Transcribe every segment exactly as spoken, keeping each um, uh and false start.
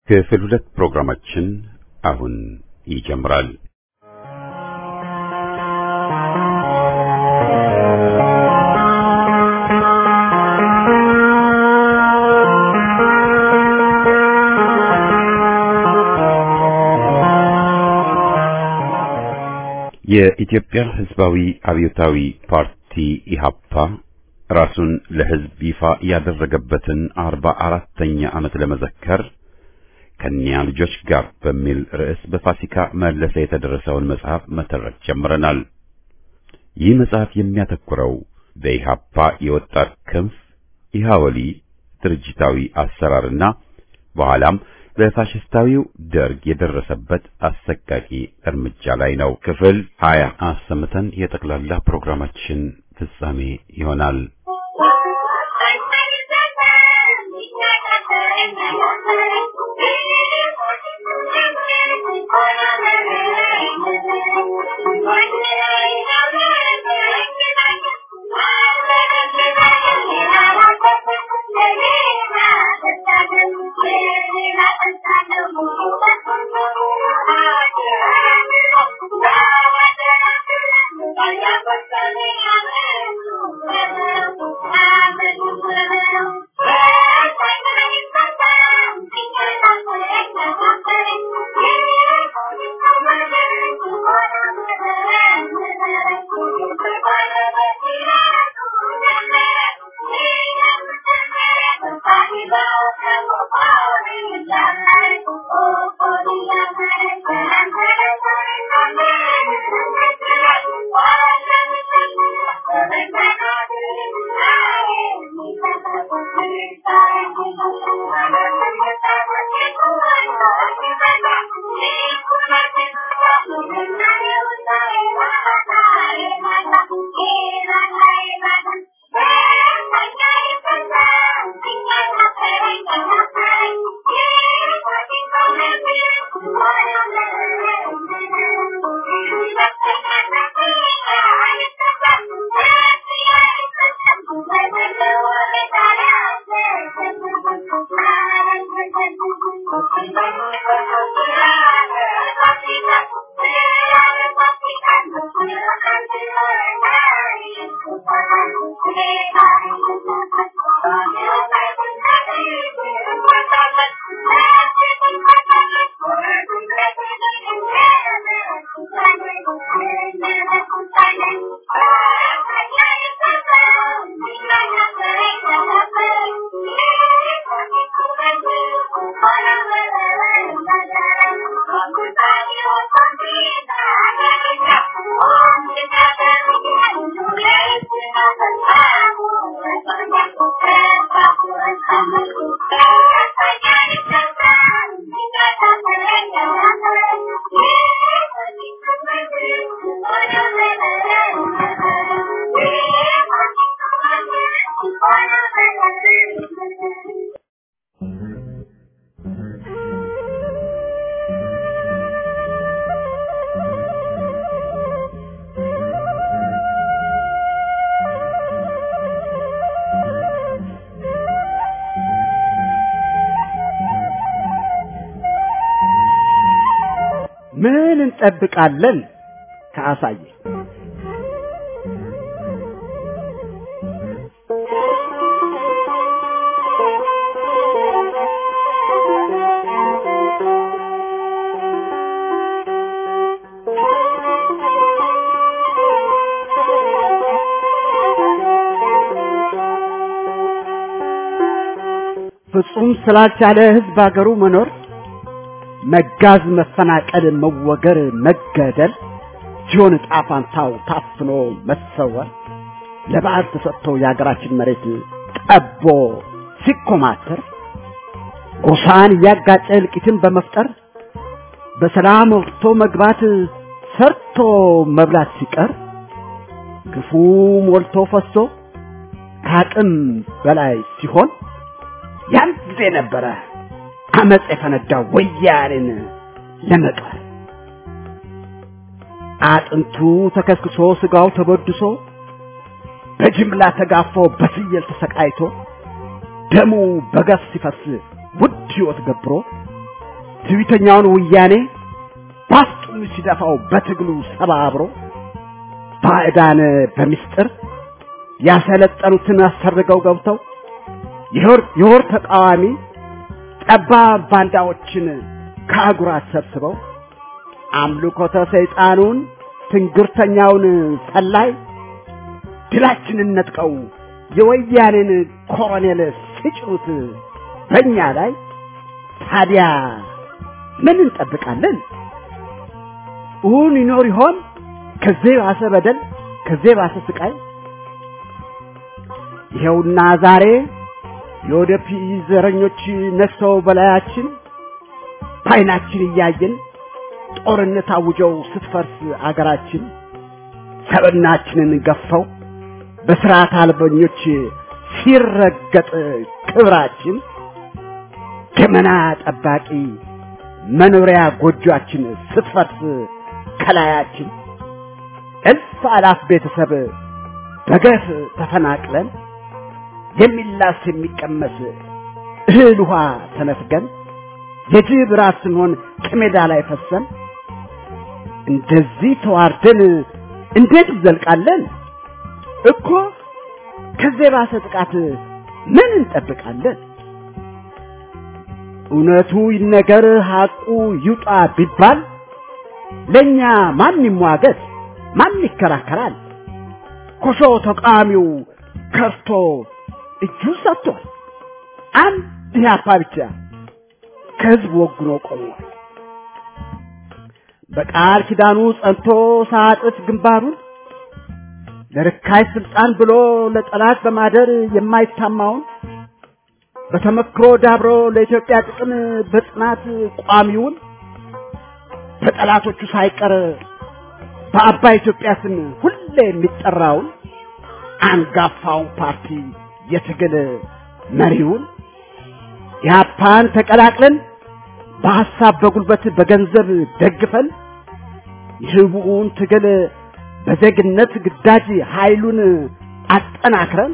ክፍል ሁለት ፕሮግራማችን አሁን ይጀምራል። የኢትዮጵያ ሕዝባዊ አብዮታዊ ፓርቲ ኢሃፓ ራሱን ለሕዝብ ይፋ ያደረገበትን አርባ አራተኛ ዓመት ለመዘከር ከኒያ ልጆች ጋር በሚል ርዕስ በፋሲካ መለሰ የተደረሰውን መጽሐፍ መተረክ ጀምረናል። ይህ መጽሐፍ የሚያተኩረው በኢሃፓ የወጣት ክንፍ ኢሃወሊ ድርጅታዊ አሰራርና በኋላም በፋሽስታዊው ደርግ የደረሰበት አሰቃቂ እርምጃ ላይ ነው። ክፍል ሀያ አሰምተን የጠቅላላ ፕሮግራማችን ፍጻሜ ይሆናል። ምን እንጠብቃለን ከአሳየ ፍጹም ስላልቻለ ህዝብ አገሩ መኖር መጋዝ መፈናቀል መወገር መገደል ጆን ጣፋንታው ታፍኖ መሰወር ለባዕድ ተሰጥቶ ያገራችን መሬት ጠቦ ሲኮማተር ጎሳን ያጋጨ እልቂትን በመፍጠር በሰላም ወጥቶ መግባት ሰርቶ መብላት ሲቀር ግፉ ሞልቶ ፈሶ ካቅም በላይ ሲሆን ያን ጊዜ ነበረ አመጽ የፈነዳው ወያኔን ለመቅበር አጥንቱ ተከስክሶ ስጋው ተበድሶ በጅምላ ተጋፎ በፍየል ተሰቃይቶ ደሙ በገፍ ሲፈስ ውድ ሕይወት ገብሮ ትዕቢተኛውን ወያኔ ባስጡን ሲደፋው በትግሉ ሰባብሮ ባዕዳን በሚስጥር ያሰለጠኑትን አሰርገው ገብተው የሆር የሆር ተቃዋሚ ጠባብ ባንዳዎችን ከአጉራት ሰብስበው አምልኮተ ሰይጣኑን ትንግርተኛውን ሰላይ ድላችንን ነጥቀው የወያኔን ኮሎኔል ሲጭሩት በእኛ ላይ ታዲያ ምን እንጠብቃለን? እውን ይኖር ይሆን ከዚህ ባሰ በደል ከዚህ ባሰ ስቃይ? ይኸውና ዛሬ የወደፊ ዘረኞች ነክሰው በላያችን ባይናችን እያየን ጦርነት አውጀው ስትፈርስ አገራችን ሰብናችንን ገፈው በስርዓት አልበኞች ሲረገጥ ክብራችን ገመና ጠባቂ መኖሪያ ጎጆአችን ስትፈርስ ከላያችን እልፍ አላፍ ቤተሰብ በገፍ ተፈናቅለን የሚላስ የሚቀመስ እህል ውሃ ተነፍገን የጅብ ራስ ስንሆን ከሜዳ ላይ ፈሰን እንደዚህ ተዋርደን እንዴት ዘልቃለን? እኮ ከዚህ ባሰ ጥቃት ምን እንጠብቃለን? እውነቱ ይነገር ሐቁ ይውጣ ቢባል ለኛ ማን ይሟገት ማን ይከራከራል? ኮሾ ተቃዋሚው ከፍቶ እጁ ሰጥቷል። አንድ ያፓ ብቻ ከህዝብ ወግኖ ቆሟል። በቃል ኪዳኑ ጸንቶ ሳጥፍ ግንባሩን ለርካይ ስልጣን ብሎ ለጠላት በማደር የማይታማውን በተመክሮ ዳብሮ ለኢትዮጵያ ጥቅም በጽናት ቋሚውን በጠላቶቹ ሳይቀር በአባይ ኢትዮጵያ ስም ሁሌ የሚጠራውን አንጋፋውን ፓርቲ የትግል መሪውን ያፓን ተቀላቅለን በሐሳብ በጉልበት በገንዘብ ደግፈን የህቡውን ትግል በዘግነት ግዳጅ ኃይሉን አጠናክረን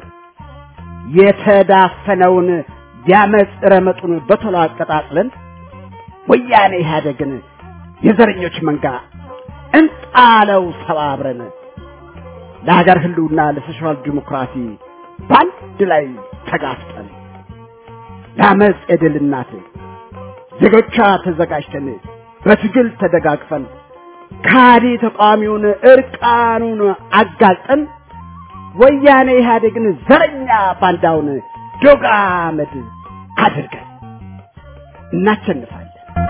የተዳፈነውን ያመጽ ረመጡን በቶሎ አቀጣጥለን ወያኔ ኢህአዴግን የዘረኞች መንጋ እንጣለው ሰባብረን ለሀገር ህልውና ለሶሻል ዲሞክራሲ ባንድ ላይ ተጋፍጠን ያመጽ የድል እናት ዜጎቿ ተዘጋጅተን በትግል ተደጋግፈን ካዲ ተቃዋሚውን እርቃኑን አጋልጠን ወያኔ ኢህአዴግን ዘረኛ ባንዳውን ዶግ አመድ አድርገን እናሸንፋለን።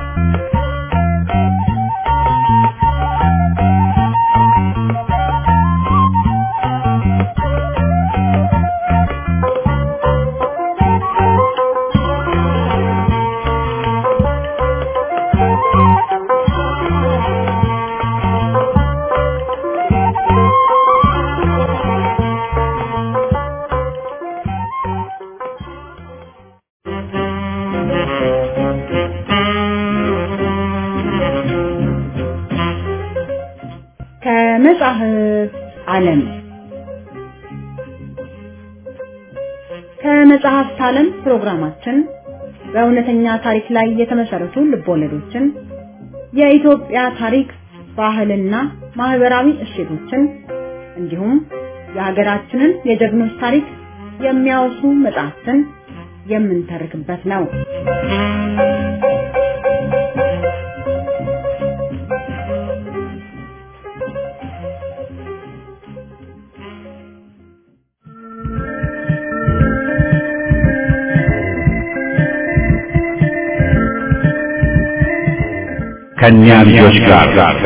ከመጽሐፍ ዓለም ከመጽሐፍ ዓለም ፕሮግራማችን በእውነተኛ ታሪክ ላይ የተመሰረቱ ልቦለዶችን የኢትዮጵያ ታሪክ ባህልና ማህበራዊ እሴቶችን እንዲሁም የሀገራችንን የጀግኖች ታሪክ የሚያወሱ መጽሐፍትን የምንተርክበት ነው። ከኛ ልጆች ጋር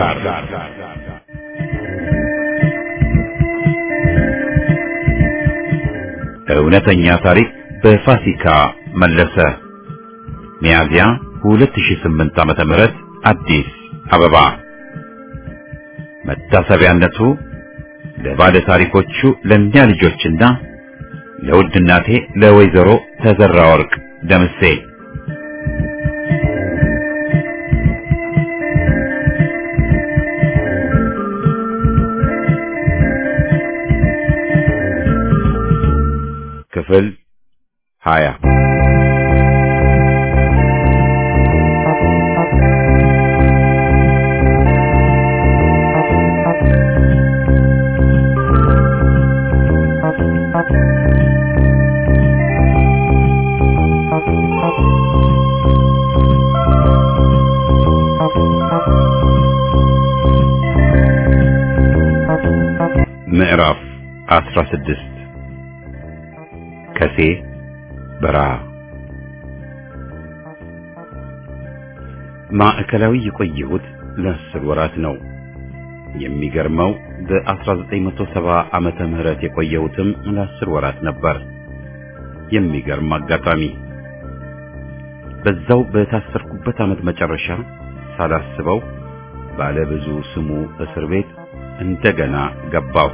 እውነተኛ ታሪክ በፋሲካ መለሰ ሚያዝያ ሁለት ሺህ ስምንት ዓመተ ምህረት አዲስ አበባ። መታሰቢያነቱ ለባለ ታሪኮቹ ለኛ ልጆችና ለውድ እናቴ ለወይዘሮ ተዘራ ወርቅ ደምሴ። ክፍል ሃያ አስራ ስድስት ከሴ በረሃ ማዕከላዊ የቆየሁት ለአስር ወራት ነው። የሚገርመው በአስራ ዘጠኝ መቶ ሰባ ዓመተ ምህረት የቆየሁትም ለአስር ወራት ነበር። የሚገርም አጋጣሚ በዛው በታሰርኩበት ዓመት መጨረሻ ሳላስበው ባለ ብዙ ስሙ እስር ቤት እንደገና ገባሁ።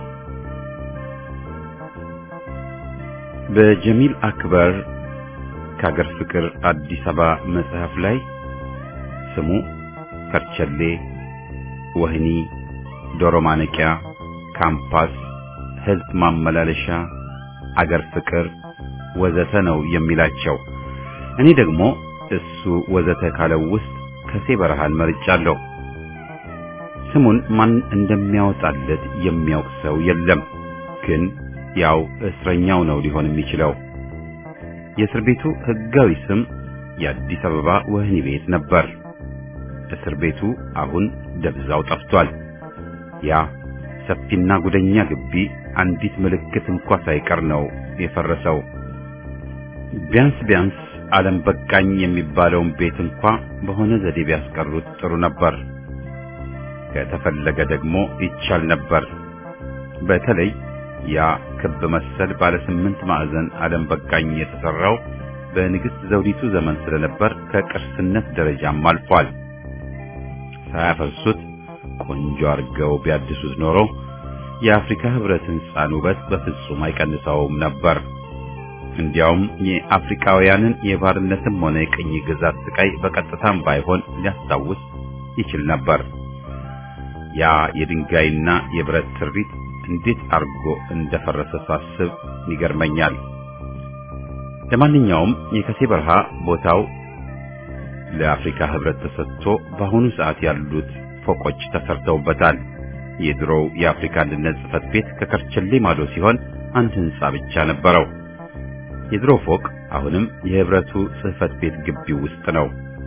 በጀሚል አክበር ከአገር ፍቅር አዲስ አበባ መጽሐፍ ላይ ስሙ ከርቸሌ፣ ወህኒ፣ ዶሮ ማነቂያ፣ ካምፓስ፣ ህዝብ ማመላለሻ፣ አገር ፍቅር ወዘተ ነው የሚላቸው። እኔ ደግሞ እሱ ወዘተ ካለው ውስጥ ከሴ በረሃን መርጫለሁ። ስሙን ማን እንደሚያወጣለት የሚያውቅ ሰው የለም፣ ግን ያው እስረኛው ነው ሊሆን የሚችለው። የእስር ቤቱ ህጋዊ ስም የአዲስ አበባ ወህኒ ቤት ነበር። እስር ቤቱ አሁን ደብዛው ጠፍቷል። ያ ሰፊና ጉደኛ ግቢ አንዲት ምልክት እንኳን ሳይቀር ነው የፈረሰው። ቢያንስ ቢያንስ ዓለም በቃኝ የሚባለውን ቤት እንኳን በሆነ ዘዴ ቢያስቀሩት ጥሩ ነበር። ከተፈለገ ደግሞ ይቻል ነበር። በተለይ ያ ክብ መሰል ባለ ስምንት ማዕዘን ዓለም በቃኝ የተሰራው በንግስት ዘውዲቱ ዘመን ስለነበር ከቅርስነት ደረጃም አልፏል። ሳያፈርሱት ቆንጆ አርገው ቢያድሱት ኖሮ የአፍሪካ ህብረት ህንጻን ውበት በፍጹም አይቀንሰውም ነበር። እንዲያውም የአፍሪካውያንን የባርነትም ሆነ የቅኝ ግዛት ስቃይ በቀጥታም ባይሆን ሊያስታውስ ይችል ነበር። ያ የድንጋይና የብረት ትርኢት እንዴት አርጎ እንደፈረሰ ሳስብ ይገርመኛል። ለማንኛውም የከሴ በረሃ ቦታው ለአፍሪካ ህብረት ተሰጥቶ በአሁኑ ሰዓት ያሉት ፎቆች ተሰርተውበታል። የድሮው የአፍሪካ አንድነት ጽሕፈት ቤት ከከርቸሌ ማዶ ሲሆን አንድ ህንጻ ብቻ ነበረው። የድሮ ፎቅ አሁንም የህብረቱ ጽሕፈት ቤት ግቢ ውስጥ ነው።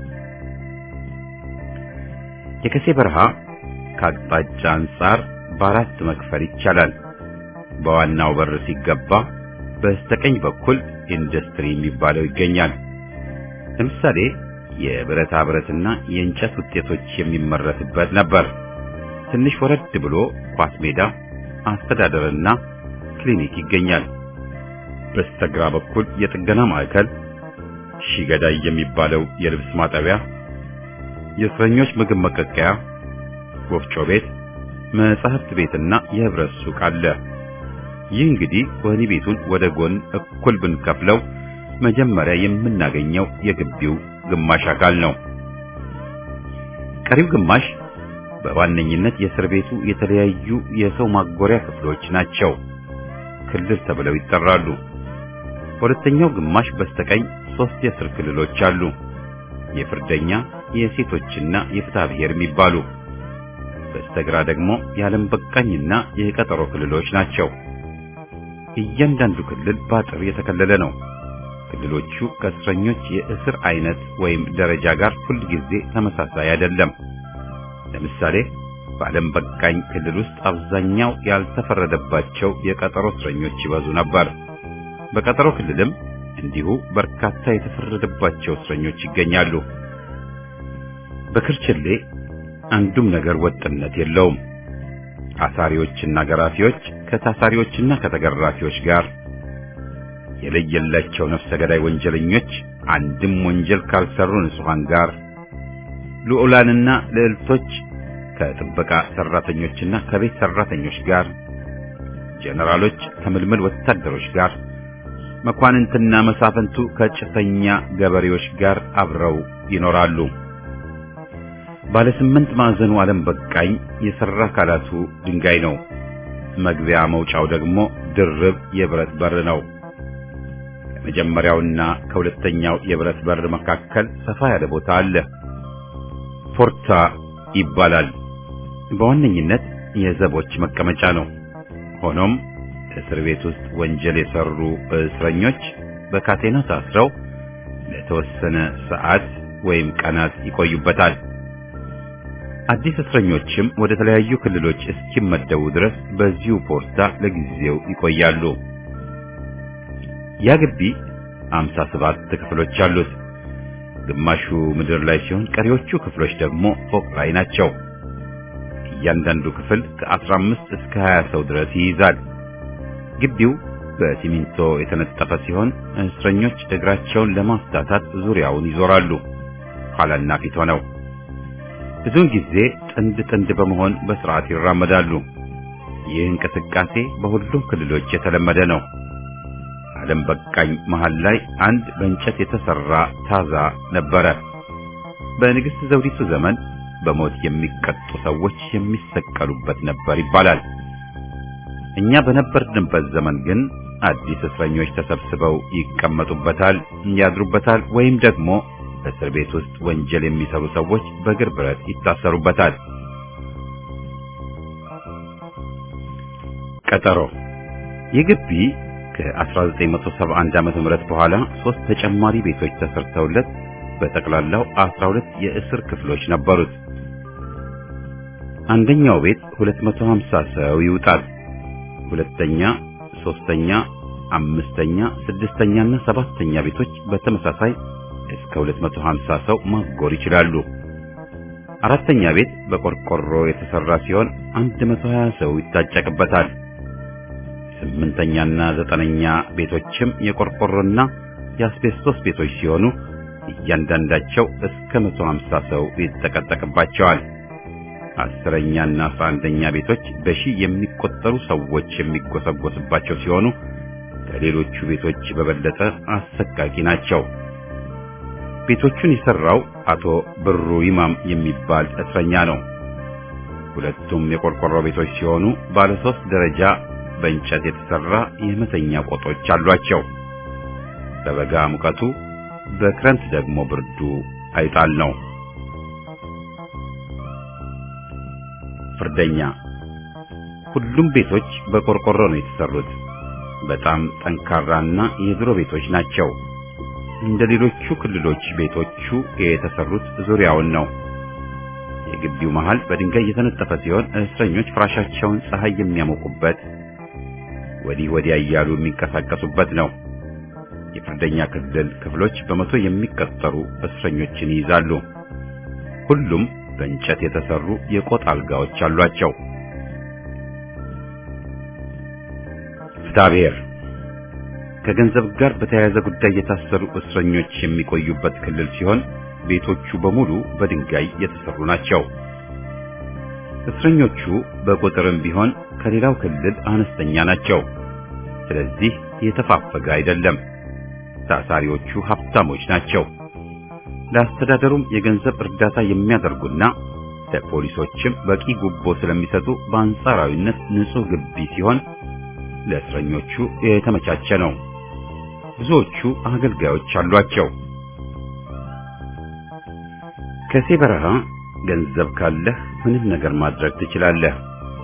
የከሴ በረሃ ከአቅጣጫ አንጻር በአራት መክፈል ይቻላል። በዋናው በር ሲገባ በስተቀኝ በኩል ኢንዱስትሪ የሚባለው ይገኛል። ለምሳሌ የብረታ ብረትና የእንጨት ውጤቶች የሚመረትበት ነበር። ትንሽ ወረድ ብሎ ኳስ ሜዳ፣ አስተዳደርና ክሊኒክ ይገኛል። በስተግራ በኩል የጥገና ማዕከል፣ ሺገዳይ የሚባለው የልብስ ማጠቢያ፣ የእስረኞች ምግብ መቀቀያ፣ ወፍጮ ቤት፣ መጽሐፍት ቤትና የህብረት ሱቅ አለ። ይህ እንግዲህ ወህኒ ቤቱን ወደ ጎን እኩል ብንከፍለው መጀመሪያ የምናገኘው የግቢው ግማሽ አካል ነው። ቀሪው ግማሽ በዋነኝነት የእስር ቤቱ የተለያዩ የሰው ማጎሪያ ክፍሎች ናቸው። ክልል ተብለው ይጠራሉ። በሁለተኛው ግማሽ በስተቀኝ ሶስት የእስር ክልሎች አሉ። የፍርደኛ፣ የሴቶችና የፍትሐ ብሔር የሚባሉ። በስተግራ ደግሞ የዓለም በቃኝና የቀጠሮ ክልሎች ናቸው። እያንዳንዱ ክልል በአጥር የተከለለ ነው። ክልሎቹ ከእስረኞች የእስር አይነት ወይም ደረጃ ጋር ሁል ጊዜ ተመሳሳይ አይደለም። ለምሳሌ በዓለም በቃኝ ክልል ውስጥ አብዛኛው ያልተፈረደባቸው የቀጠሮ እስረኞች ይበዙ ነበር። በቀጠሮ ክልልም እንዲሁ በርካታ የተፈረደባቸው እስረኞች ይገኛሉ። በከርቸሌ አንዱም ነገር ወጥነት የለውም። አሳሪዎችና ገራፊዎች ከታሳሪዎችና ከተገራፊዎች ጋር፣ የለየላቸው ነፍሰ ገዳይ ወንጀለኞች አንድም ወንጀል ካልሰሩ ንጹሃን ጋር፣ ልዑላንና ልዕልቶች ከጥበቃ ሰራተኞችና ከቤት ሰራተኞች ጋር፣ ጀነራሎች ከምልምል ወታደሮች ጋር፣ መኳንንትና መሳፍንቱ ከጭሰኛ ገበሬዎች ጋር አብረው ይኖራሉ። ባለ ስምንት ማዕዘኑ ዓለም በቃኝ የሰራ አካላቱ ድንጋይ ነው። መግቢያ መውጫው ደግሞ ድርብ የብረት በር ነው። ከመጀመሪያውና ከሁለተኛው የብረት በር መካከል ሰፋ ያለ ቦታ አለ። ፖርታ ይባላል። በዋነኝነት የዘቦች መቀመጫ ነው። ሆኖም እስር ቤት ውስጥ ወንጀል የሰሩ እስረኞች በካቴና ታስረው ለተወሰነ ሰዓት ወይም ቀናት ይቆዩበታል። አዲስ እስረኞችም ወደ ተለያዩ ክልሎች እስኪመደቡ ድረስ በዚሁ ፖርታ ለጊዜው ይቆያሉ። ያ ግቢ ሃምሳ ሰባት ክፍሎች አሉት። ግማሹ ምድር ላይ ሲሆን ቀሪዎቹ ክፍሎች ደግሞ ፎቅ ላይ ናቸው። እያንዳንዱ ክፍል ከአስራ አምስት እስከ ሀያ ሰው ድረስ ይይዛል። ግቢው በሲሚንቶ የተነጠፈ ሲሆን እስረኞች እግራቸውን ለማፍታታት ዙሪያውን ይዞራሉ፣ ኋላና ፊት ሆነው። ብዙውን ጊዜ ጥንድ ጥንድ በመሆን በስርዓት ይራመዳሉ። ይህ እንቅስቃሴ በሁሉም ክልሎች የተለመደ ነው። ዓለም በቃኝ መሃል ላይ አንድ በእንጨት የተሰራ ታዛ ነበረ። በንግሥት ዘውዲቱ ዘመን በሞት የሚቀጡ ሰዎች የሚሰቀሉበት ነበር ይባላል። እኛ በነበርንበት ዘመን ግን አዲስ እስረኞች ተሰብስበው ይቀመጡበታል፣ ያድሩበታል፣ ወይም ደግሞ እስር ቤት ውስጥ ወንጀል የሚሰሩ ሰዎች በእግር ብረት ይታሰሩበታል። ቀጠሮ የግቢ ከ1971 ዓመተ ምህረት በኋላ ሶስት ተጨማሪ ቤቶች ተሰርተውለት በጠቅላላው አስራ ሁለት የእስር ክፍሎች ነበሩት። አንደኛው ቤት ሁለት መቶ ሃምሳ ሰው ይውጣል። ሁለተኛ፣ ሶስተኛ፣ አምስተኛ፣ ስድስተኛና ሰባተኛ ቤቶች በተመሳሳይ እስከ ሁለት መቶ ሃምሳ ሰው ማጎር ይችላሉ። አራተኛ ቤት በቆርቆሮ የተሰራ ሲሆን አንድ መቶ ሀያ ሰው ይታጨቅበታል። ስምንተኛና ዘጠነኛ ቤቶችም የቆርቆሮና የአስቤስቶስ ቤቶች ሲሆኑ እያንዳንዳቸው እስከ መቶ ሃምሳ ሰው ይጠቀጠቅባቸዋል። አስረኛና አስራ አንደኛ ቤቶች በሺህ የሚቆጠሩ ሰዎች የሚጎሰጎስባቸው ሲሆኑ ከሌሎቹ ቤቶች በበለጠ አሰቃቂ ናቸው። ቤቶቹን የሰራው አቶ ብሩ ይማም የሚባል እስረኛ ነው። ሁለቱም የቆርቆሮ ቤቶች ሲሆኑ ባለ ሶስት ደረጃ በእንጨት የተሰራ የመተኛ ቆጦች አሏቸው። በበጋ ሙቀቱ፣ በክረምት ደግሞ ብርዱ አይጣል ነው። ፍርደኛ ሁሉም ቤቶች በቆርቆሮ ነው የተሰሩት። በጣም ጠንካራና የድሮ ቤቶች ናቸው። እንደ ሌሎቹ ክልሎች ቤቶቹ የተሰሩት ዙሪያውን ነው። የግቢው መሃል በድንጋይ የተነጠፈ ሲሆን እስረኞች ፍራሻቸውን ፀሐይ የሚያሞቁበት ወዲህ ወዲያ እያሉ የሚንቀሳቀሱበት ነው። የፍርደኛ ክልል ክፍሎች በመቶ የሚቆጠሩ እስረኞችን ይይዛሉ። ሁሉም በእንጨት የተሰሩ የቆጥ አልጋዎች አሏቸው። ፍትሐብሔር ከገንዘብ ጋር በተያያዘ ጉዳይ የታሰሩ እስረኞች የሚቆዩበት ክልል ሲሆን ቤቶቹ በሙሉ በድንጋይ የተሰሩ ናቸው። እስረኞቹ በቁጥርም ቢሆን ከሌላው ክልል አነስተኛ ናቸው። ስለዚህ የተፋፈገ አይደለም። ታሳሪዎቹ ሀብታሞች ናቸው። ለአስተዳደሩም የገንዘብ እርዳታ የሚያደርጉና ለፖሊሶችም በቂ ጉቦ ስለሚሰጡ በአንጻራዊነት ንጹህ ግቢ ሲሆን ለእስረኞቹ የተመቻቸ ነው። ብዙዎቹ አገልጋዮች አሏቸው። ከሴ በረሃ ገንዘብ ካለህ ምንም ነገር ማድረግ ትችላለህ።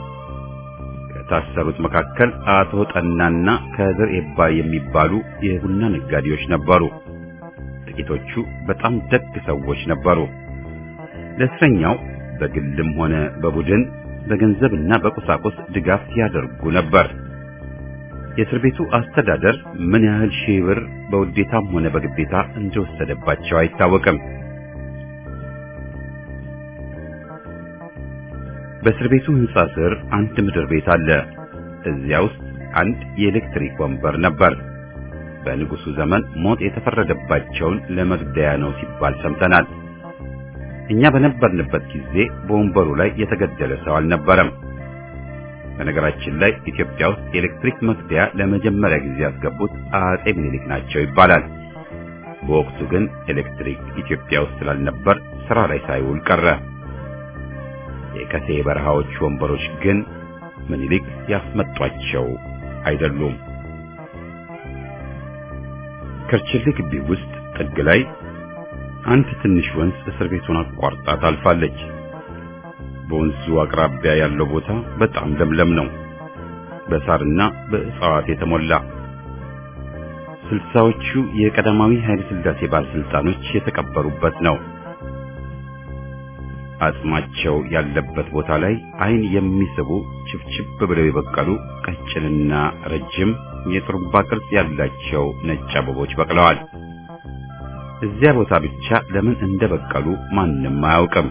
ከታሰሩት መካከል አቶ ጠናና ከድር ኤባ የሚባሉ የቡና ነጋዴዎች ነበሩ። ጥቂቶቹ በጣም ደግ ሰዎች ነበሩ። ለእስረኛው በግልም ሆነ በቡድን በገንዘብና በቁሳቁስ ድጋፍ ያደርጉ ነበር። የእስር ቤቱ አስተዳደር ምን ያህል ሺህ ብር በውዴታም ሆነ በግዴታ እንደወሰደባቸው አይታወቅም። በእስር ቤቱ ሕንጻ ስር አንድ ምድር ቤት አለ። እዚያ ውስጥ አንድ የኤሌክትሪክ ወንበር ነበር። በንጉሱ ዘመን ሞት የተፈረደባቸውን ለመግደያ ነው ሲባል ሰምተናል። እኛ በነበርንበት ጊዜ በወንበሩ ላይ የተገደለ ሰው አልነበረም። በነገራችን ላይ ኢትዮጵያ ውስጥ ኤሌክትሪክ መግደያ ለመጀመሪያ ጊዜ ያስገቡት አጼ ምኒልክ ናቸው ይባላል። በወቅቱ ግን ኤሌክትሪክ ኢትዮጵያ ውስጥ ስላልነበር ስራ ላይ ሳይውል ቀረ። የከሴ በረሃዎች ወንበሮች ግን ምኒልክ ያስመጧቸው አይደሉም። ከርቸሌ ግቢ ውስጥ ጥግ ላይ አንድ ትንሽ ወንዝ እስር ቤቱን አቋርጣ ታልፋለች። በወንዙ አቅራቢያ ያለው ቦታ በጣም ለምለም ነው፣ በሳርና በእጽዋት የተሞላ። ስልሳዎቹ የቀዳማዊ ኃይለ ሥላሴ ባለስልጣኖች የተቀበሩበት ነው። አጽማቸው ያለበት ቦታ ላይ አይን የሚስቡ ችብችብ ብለው የበቀሉ ቀጭንና ረጅም የጥሩምባ ቅርጽ ያላቸው ነጭ አበቦች በቅለዋል። እዚያ ቦታ ብቻ ለምን እንደበቀሉ ማንም አያውቅም።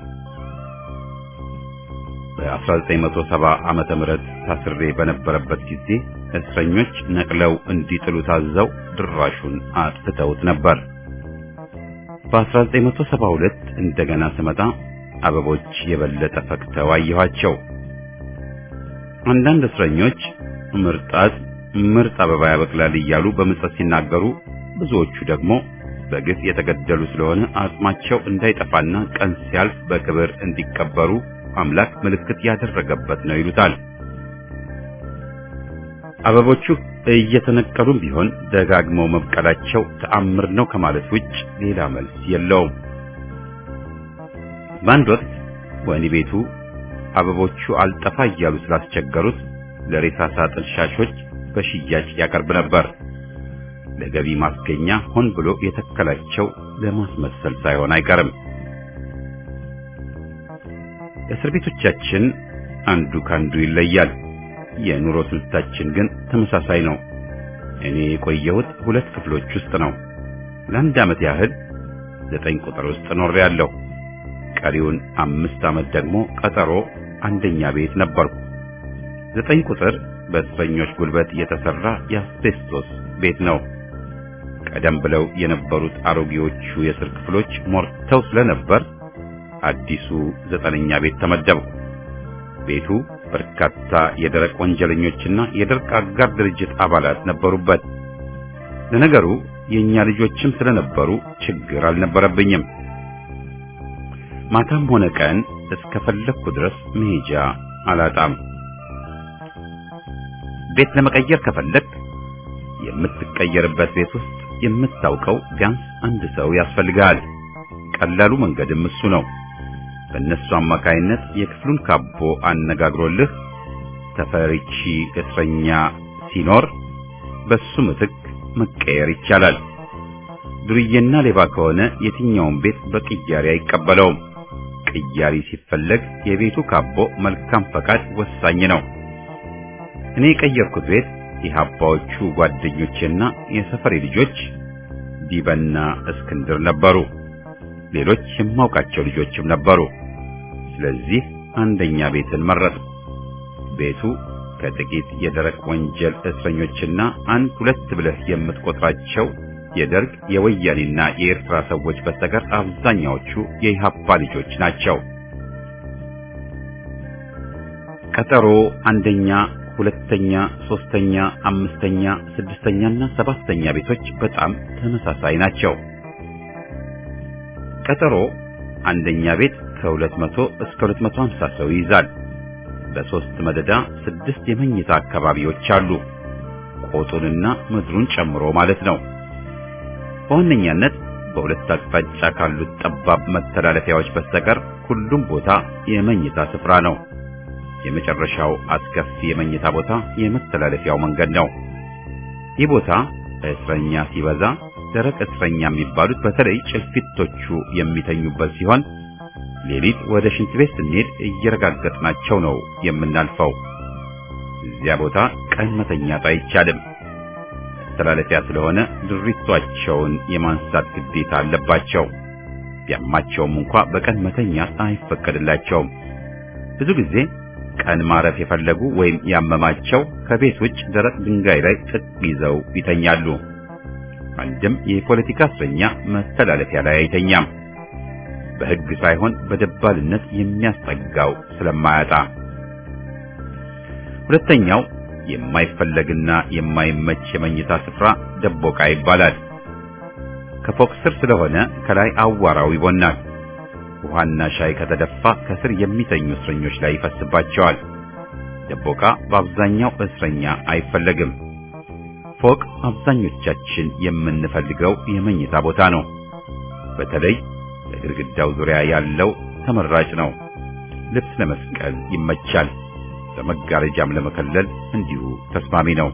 በአስራ ዘጠኝ መቶ ሰባ ዓመተ ምህረት ታስሬ በነበረበት ጊዜ እስረኞች ነቅለው እንዲጥሉ ታዘው ድራሹን አጥፍተውት ነበር። በአስራ ዘጠኝ መቶ ሰባ ሁለት እንደገና ስመጣ አበቦች የበለጠ ፈክተው አየኋቸው። አንዳንድ እስረኞች ምርጣት ምርጥ አበባ ያበቅላል እያሉ በምጸት ሲናገሩ፣ ብዙዎቹ ደግሞ በግፍ የተገደሉ ስለሆነ አጽማቸው እንዳይጠፋና ቀን ሲያልፍ በክብር እንዲቀበሩ አምላክ ምልክት ያደረገበት ነው ይሉታል። አበቦቹ እየተነቀሉም ቢሆን ደጋግመው መብቀላቸው ተአምር ነው ከማለት ውጭ ሌላ መልስ የለውም። በአንድ ወቅት ወህኒ ቤቱ አበቦቹ አልጠፋ እያሉ ስላስቸገሩት ለሬሳ ሳጥን ሻሾች በሽያጭ ያቀርብ ነበር። ለገቢ ማስገኛ ሆን ብሎ የተከላቸው ለማስመሰል ሳይሆን አይቀርም። እስር ቤቶቻችን አንዱ ካንዱ ይለያል። የኑሮ ስልታችን ግን ተመሳሳይ ነው። እኔ የቆየሁት ሁለት ክፍሎች ውስጥ ነው። ለአንድ ዓመት ያህል ዘጠኝ ቁጥር ውስጥ ኖሬያለሁ። ቀሪውን አምስት ዓመት ደግሞ ቀጠሮ አንደኛ ቤት ነበርኩ። ዘጠኝ ቁጥር በእስረኞች ጉልበት የተሰራ የአስቤስቶስ ቤት ነው። ቀደም ብለው የነበሩት አሮጌዎቹ የእስር ክፍሎች ሞርተው ስለነበር አዲሱ ዘጠነኛ ቤት ተመደብኩ። ቤቱ በርካታ የደረቅ ወንጀለኞችና የደርቅ አጋር ድርጅት አባላት ነበሩበት። ለነገሩ የኛ ልጆችም ስለነበሩ ችግር አልነበረብኝም። ማታም ሆነ ቀን እስከፈለኩ ድረስ መሄጃ አላጣም። ቤት ለመቀየር ከፈለክ የምትቀየርበት ቤት ውስጥ የምታውቀው ቢያንስ አንድ ሰው ያስፈልጋል። ቀላሉ መንገድም እሱ ነው። በእነሱ አማካይነት የክፍሉን ካቦ አነጋግሮልህ ተፈሪቺ እስረኛ ሲኖር በሱ ምትክ መቀየር ይቻላል። ዱርዬና ሌባ ከሆነ የትኛውን ቤት በቅያሪ አይቀበለውም። ቅያሪ ሲፈለግ የቤቱ ካቦ መልካም ፈቃድ ወሳኝ ነው። እኔ የቀየርኩት ቤት የሀባዎቹ ጓደኞቼና የሰፈሬ ልጆች ዲበና እስክንድር ነበሩ። ሌሎች የማውቃቸው ልጆችም ነበሩ። ስለዚህ አንደኛ ቤትን መረጥኩ። ቤቱ ከጥቂት የደረቅ ወንጀል እስረኞችና አንድ ሁለት ብለህ የምትቆጥራቸው የደርግ የወያኔና የኤርትራ ሰዎች በስተቀር አብዛኛዎቹ የኢሃፓ ልጆች ናቸው። ቀጠሮ አንደኛ፣ ሁለተኛ፣ ሶስተኛ፣ አምስተኛ፣ ስድስተኛና ሰባተኛ ቤቶች በጣም ተመሳሳይ ናቸው። ቀጠሮ አንደኛ ቤት ከሁለት መቶ እስከ ሁለት መቶ ሃምሳ ሰው ይይዛል። በሶስት መደዳ ስድስት የመኝታ አካባቢዎች አሉ፣ ቆጡንና ምድሩን ጨምሮ ማለት ነው። በዋነኛነት በሁለት አቅጣጫ ካሉት ጠባብ መተላለፊያዎች በስተቀር ሁሉም ቦታ የመኝታ ስፍራ ነው። የመጨረሻው አስከፊ የመኝታ ቦታ የመተላለፊያው መንገድ ነው። ይህ ቦታ እስረኛ ሲበዛ ደረቅ እስረኛ የሚባሉት በተለይ ጭልፊቶቹ የሚተኙበት ሲሆን ሌሊት ወደ ሽንት ቤት ስንሄድ እየረጋገጥናቸው ነው የምናልፈው። እዚያ ቦታ ቀን መተኛት አይቻልም። መተላለፊያ ስለሆነ ድሪቷቸውን የማንሳት ግዴታ አለባቸው። ቢያማቸውም እንኳ በቀን መተኛት አይፈቀድላቸውም። ብዙ ጊዜ ቀን ማረፍ የፈለጉ ወይም ያመማቸው ከቤት ውጭ ደረቅ ድንጋይ ላይ ጥጥ ይዘው ይተኛሉ። አንድም የፖለቲካ እስረኛ መተላለፊያ ላይ አይተኛም፣ በሕግ ሳይሆን በደባልነት የሚያስጠጋው ስለማያጣ። ሁለተኛው የማይፈለግና የማይመች የመኝታ ስፍራ ደቦቃ ይባላል። ከፎቅ ስር ስለሆነ ከላይ አዋራው ይቦናል። ውሃና ሻይ ከተደፋ ከስር የሚተኙ እስረኞች ላይ ይፈስባቸዋል። ደቦቃ በአብዛኛው እስረኛ አይፈለግም። ፎቅ አብዛኞቻችን የምንፈልገው የመኝታ ቦታ ነው። በተለይ በግድግዳው ዙሪያ ያለው ተመራጭ ነው። ልብስ ለመስቀል ይመቻል። በመጋረጃም ለመከለል እንዲሁ ተስማሚ ነው።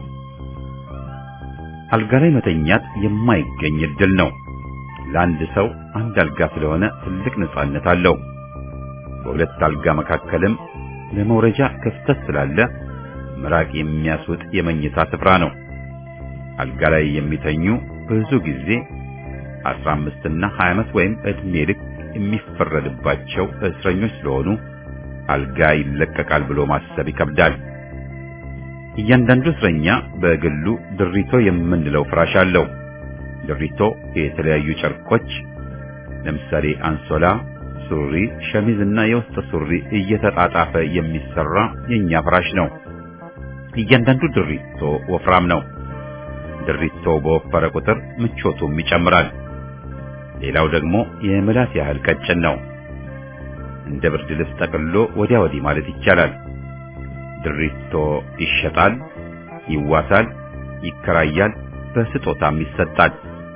አልጋ ላይ መተኛት የማይገኝ ዕድል ነው። ለአንድ ሰው አንድ አልጋ ስለሆነ ትልቅ ነጻነት አለው። በሁለት አልጋ መካከልም ለመውረጃ ክፍተት ስላለ ምራቅ የሚያስውጥ የመኝታ ስፍራ ነው። አልጋ ላይ የሚተኙ ብዙ ጊዜ አስራ አምስት እና ሀያ ዓመት ወይም እድሜ ልክ የሚፈረድባቸው እስረኞች ስለሆኑ አልጋ ይለቀቃል ብሎ ማሰብ ይከብዳል። እያንዳንዱ እስረኛ በግሉ ድሪቶ የምንለው ፍራሽ አለው። ድሪቶ የተለያዩ ጨርቆች ለምሳሌ አንሶላ፣ ሱሪ፣ ሸሚዝ እና የውስጥ ሱሪ እየተጣጣፈ የሚሰራ የኛ ፍራሽ ነው። እያንዳንዱ ድሪቶ ወፍራም ነው። ድሪቶ በወፈረ ቁጥር ምቾቱም ይጨምራል። ሌላው ደግሞ የምላስ ያህል ቀጭን ነው። እንደ ብርድ ልብስ ጠቅልሎ ወዲያ ወዲህ ማለት ይቻላል። ድሪቶ ይሸጣል፣ ይዋሳል፣ ይከራያል፣ በስጦታም ይሰጣል።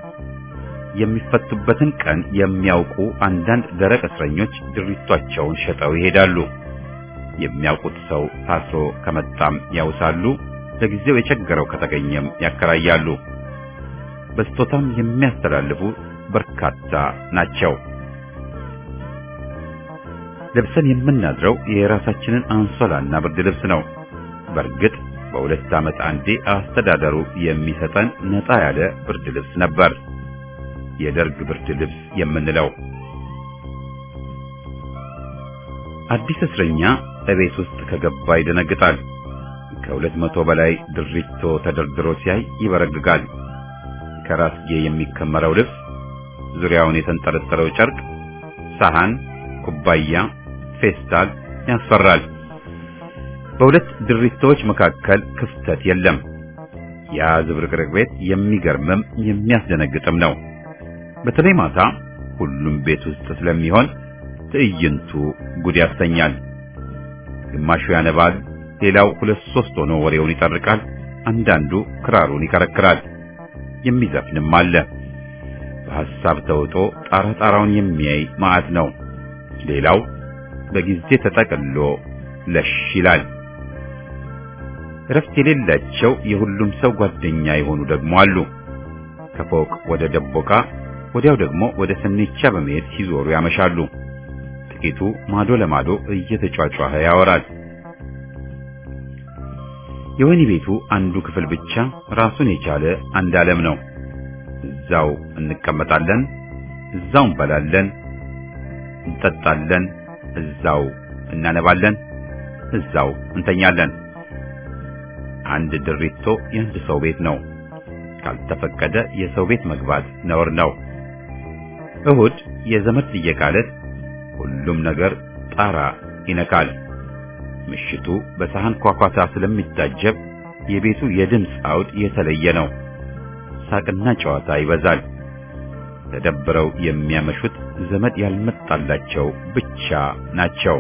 የሚፈቱበትን ቀን የሚያውቁ አንዳንድ ደረቅ እስረኞች ድሪቷቸውን ሸጠው ይሄዳሉ። የሚያውቁት ሰው ታስሮ ከመጣም ያውሳሉ። ለጊዜው የቸገረው ከተገኘም ያከራያሉ። በስጦታም የሚያስተላልፉ በርካታ ናቸው። ለብሰን የምናድረው የራሳችንን አንሶላና ብርድ ልብስ ነው። በእርግጥ በሁለት ዓመት አንዴ አስተዳደሩ የሚሰጠን ነፃ ያለ ብርድ ልብስ ነበር፣ የደርግ ብርድ ልብስ የምንለው። አዲስ እስረኛ እቤት ውስጥ ከገባ ይደነግጣል። ከሁለት መቶ በላይ ድሪቶ ተደርድሮ ሲያይ ይበረግጋል። ከራስጌ የሚከመረው ልብስ፣ ዙሪያውን የተንጠለጠለው ጨርቅ፣ ሳህን፣ ኩባያ፣ ፌስታል ያስፈራል። በሁለት ድሪቶዎች መካከል ክፍተት የለም። ያ ዝብርቅርቅ ቤት የሚገርምም የሚያስደነግጥም ነው። በተለይ ማታ ሁሉም ቤት ውስጥ ስለሚሆን ትዕይንቱ ጉድ ያሰኛል። ግማሹ ያነባል፣ ሌላው ሁለት ሶስት ሆኖ ወሬውን ይጠርቃል፣ አንዳንዱ ክራሩን ይከረክራል፣ የሚዘፍንም አለ። በሐሳብ ተውጦ ጣራ ጣራውን የሚያይ ማዕት ነው። ሌላው በጊዜ ተጠቅሎ ለሽ ይላል። እረፍት የሌላቸው የሁሉም ሰው ጓደኛ የሆኑ ደግሞ አሉ። ከፎቅ ወደ ደቦቃ ወዲያው ደግሞ ወደ ሰኔቻ በመሄድ ሲዞሩ ያመሻሉ። ጥቂቱ ማዶ ለማዶ እየተጫጫኸ ያወራል። የወህኒ ቤቱ አንዱ ክፍል ብቻ ራሱን የቻለ አንድ ዓለም ነው። እዛው እንቀመጣለን፣ እዛው እንበላለን፣ እንጠጣለን፣ እዛው እናነባለን፣ እዛው እንተኛለን። አንድ ድሪቶ የአንድ ሰው ቤት ነው። ካልተፈቀደ የሰው ቤት መግባት ነውር ነው። እሁድ የዘመድ ጥየቃ ዕለት ሁሉም ነገር ጣራ ይነካል። ምሽቱ በሳህን ኳኳታ ስለሚታጀብ የቤቱ የድምፅ አውድ የተለየ ነው። ሳቅና ጨዋታ ይበዛል። ተደብረው የሚያመሹት ዘመድ ያልመጣላቸው ብቻ ናቸው።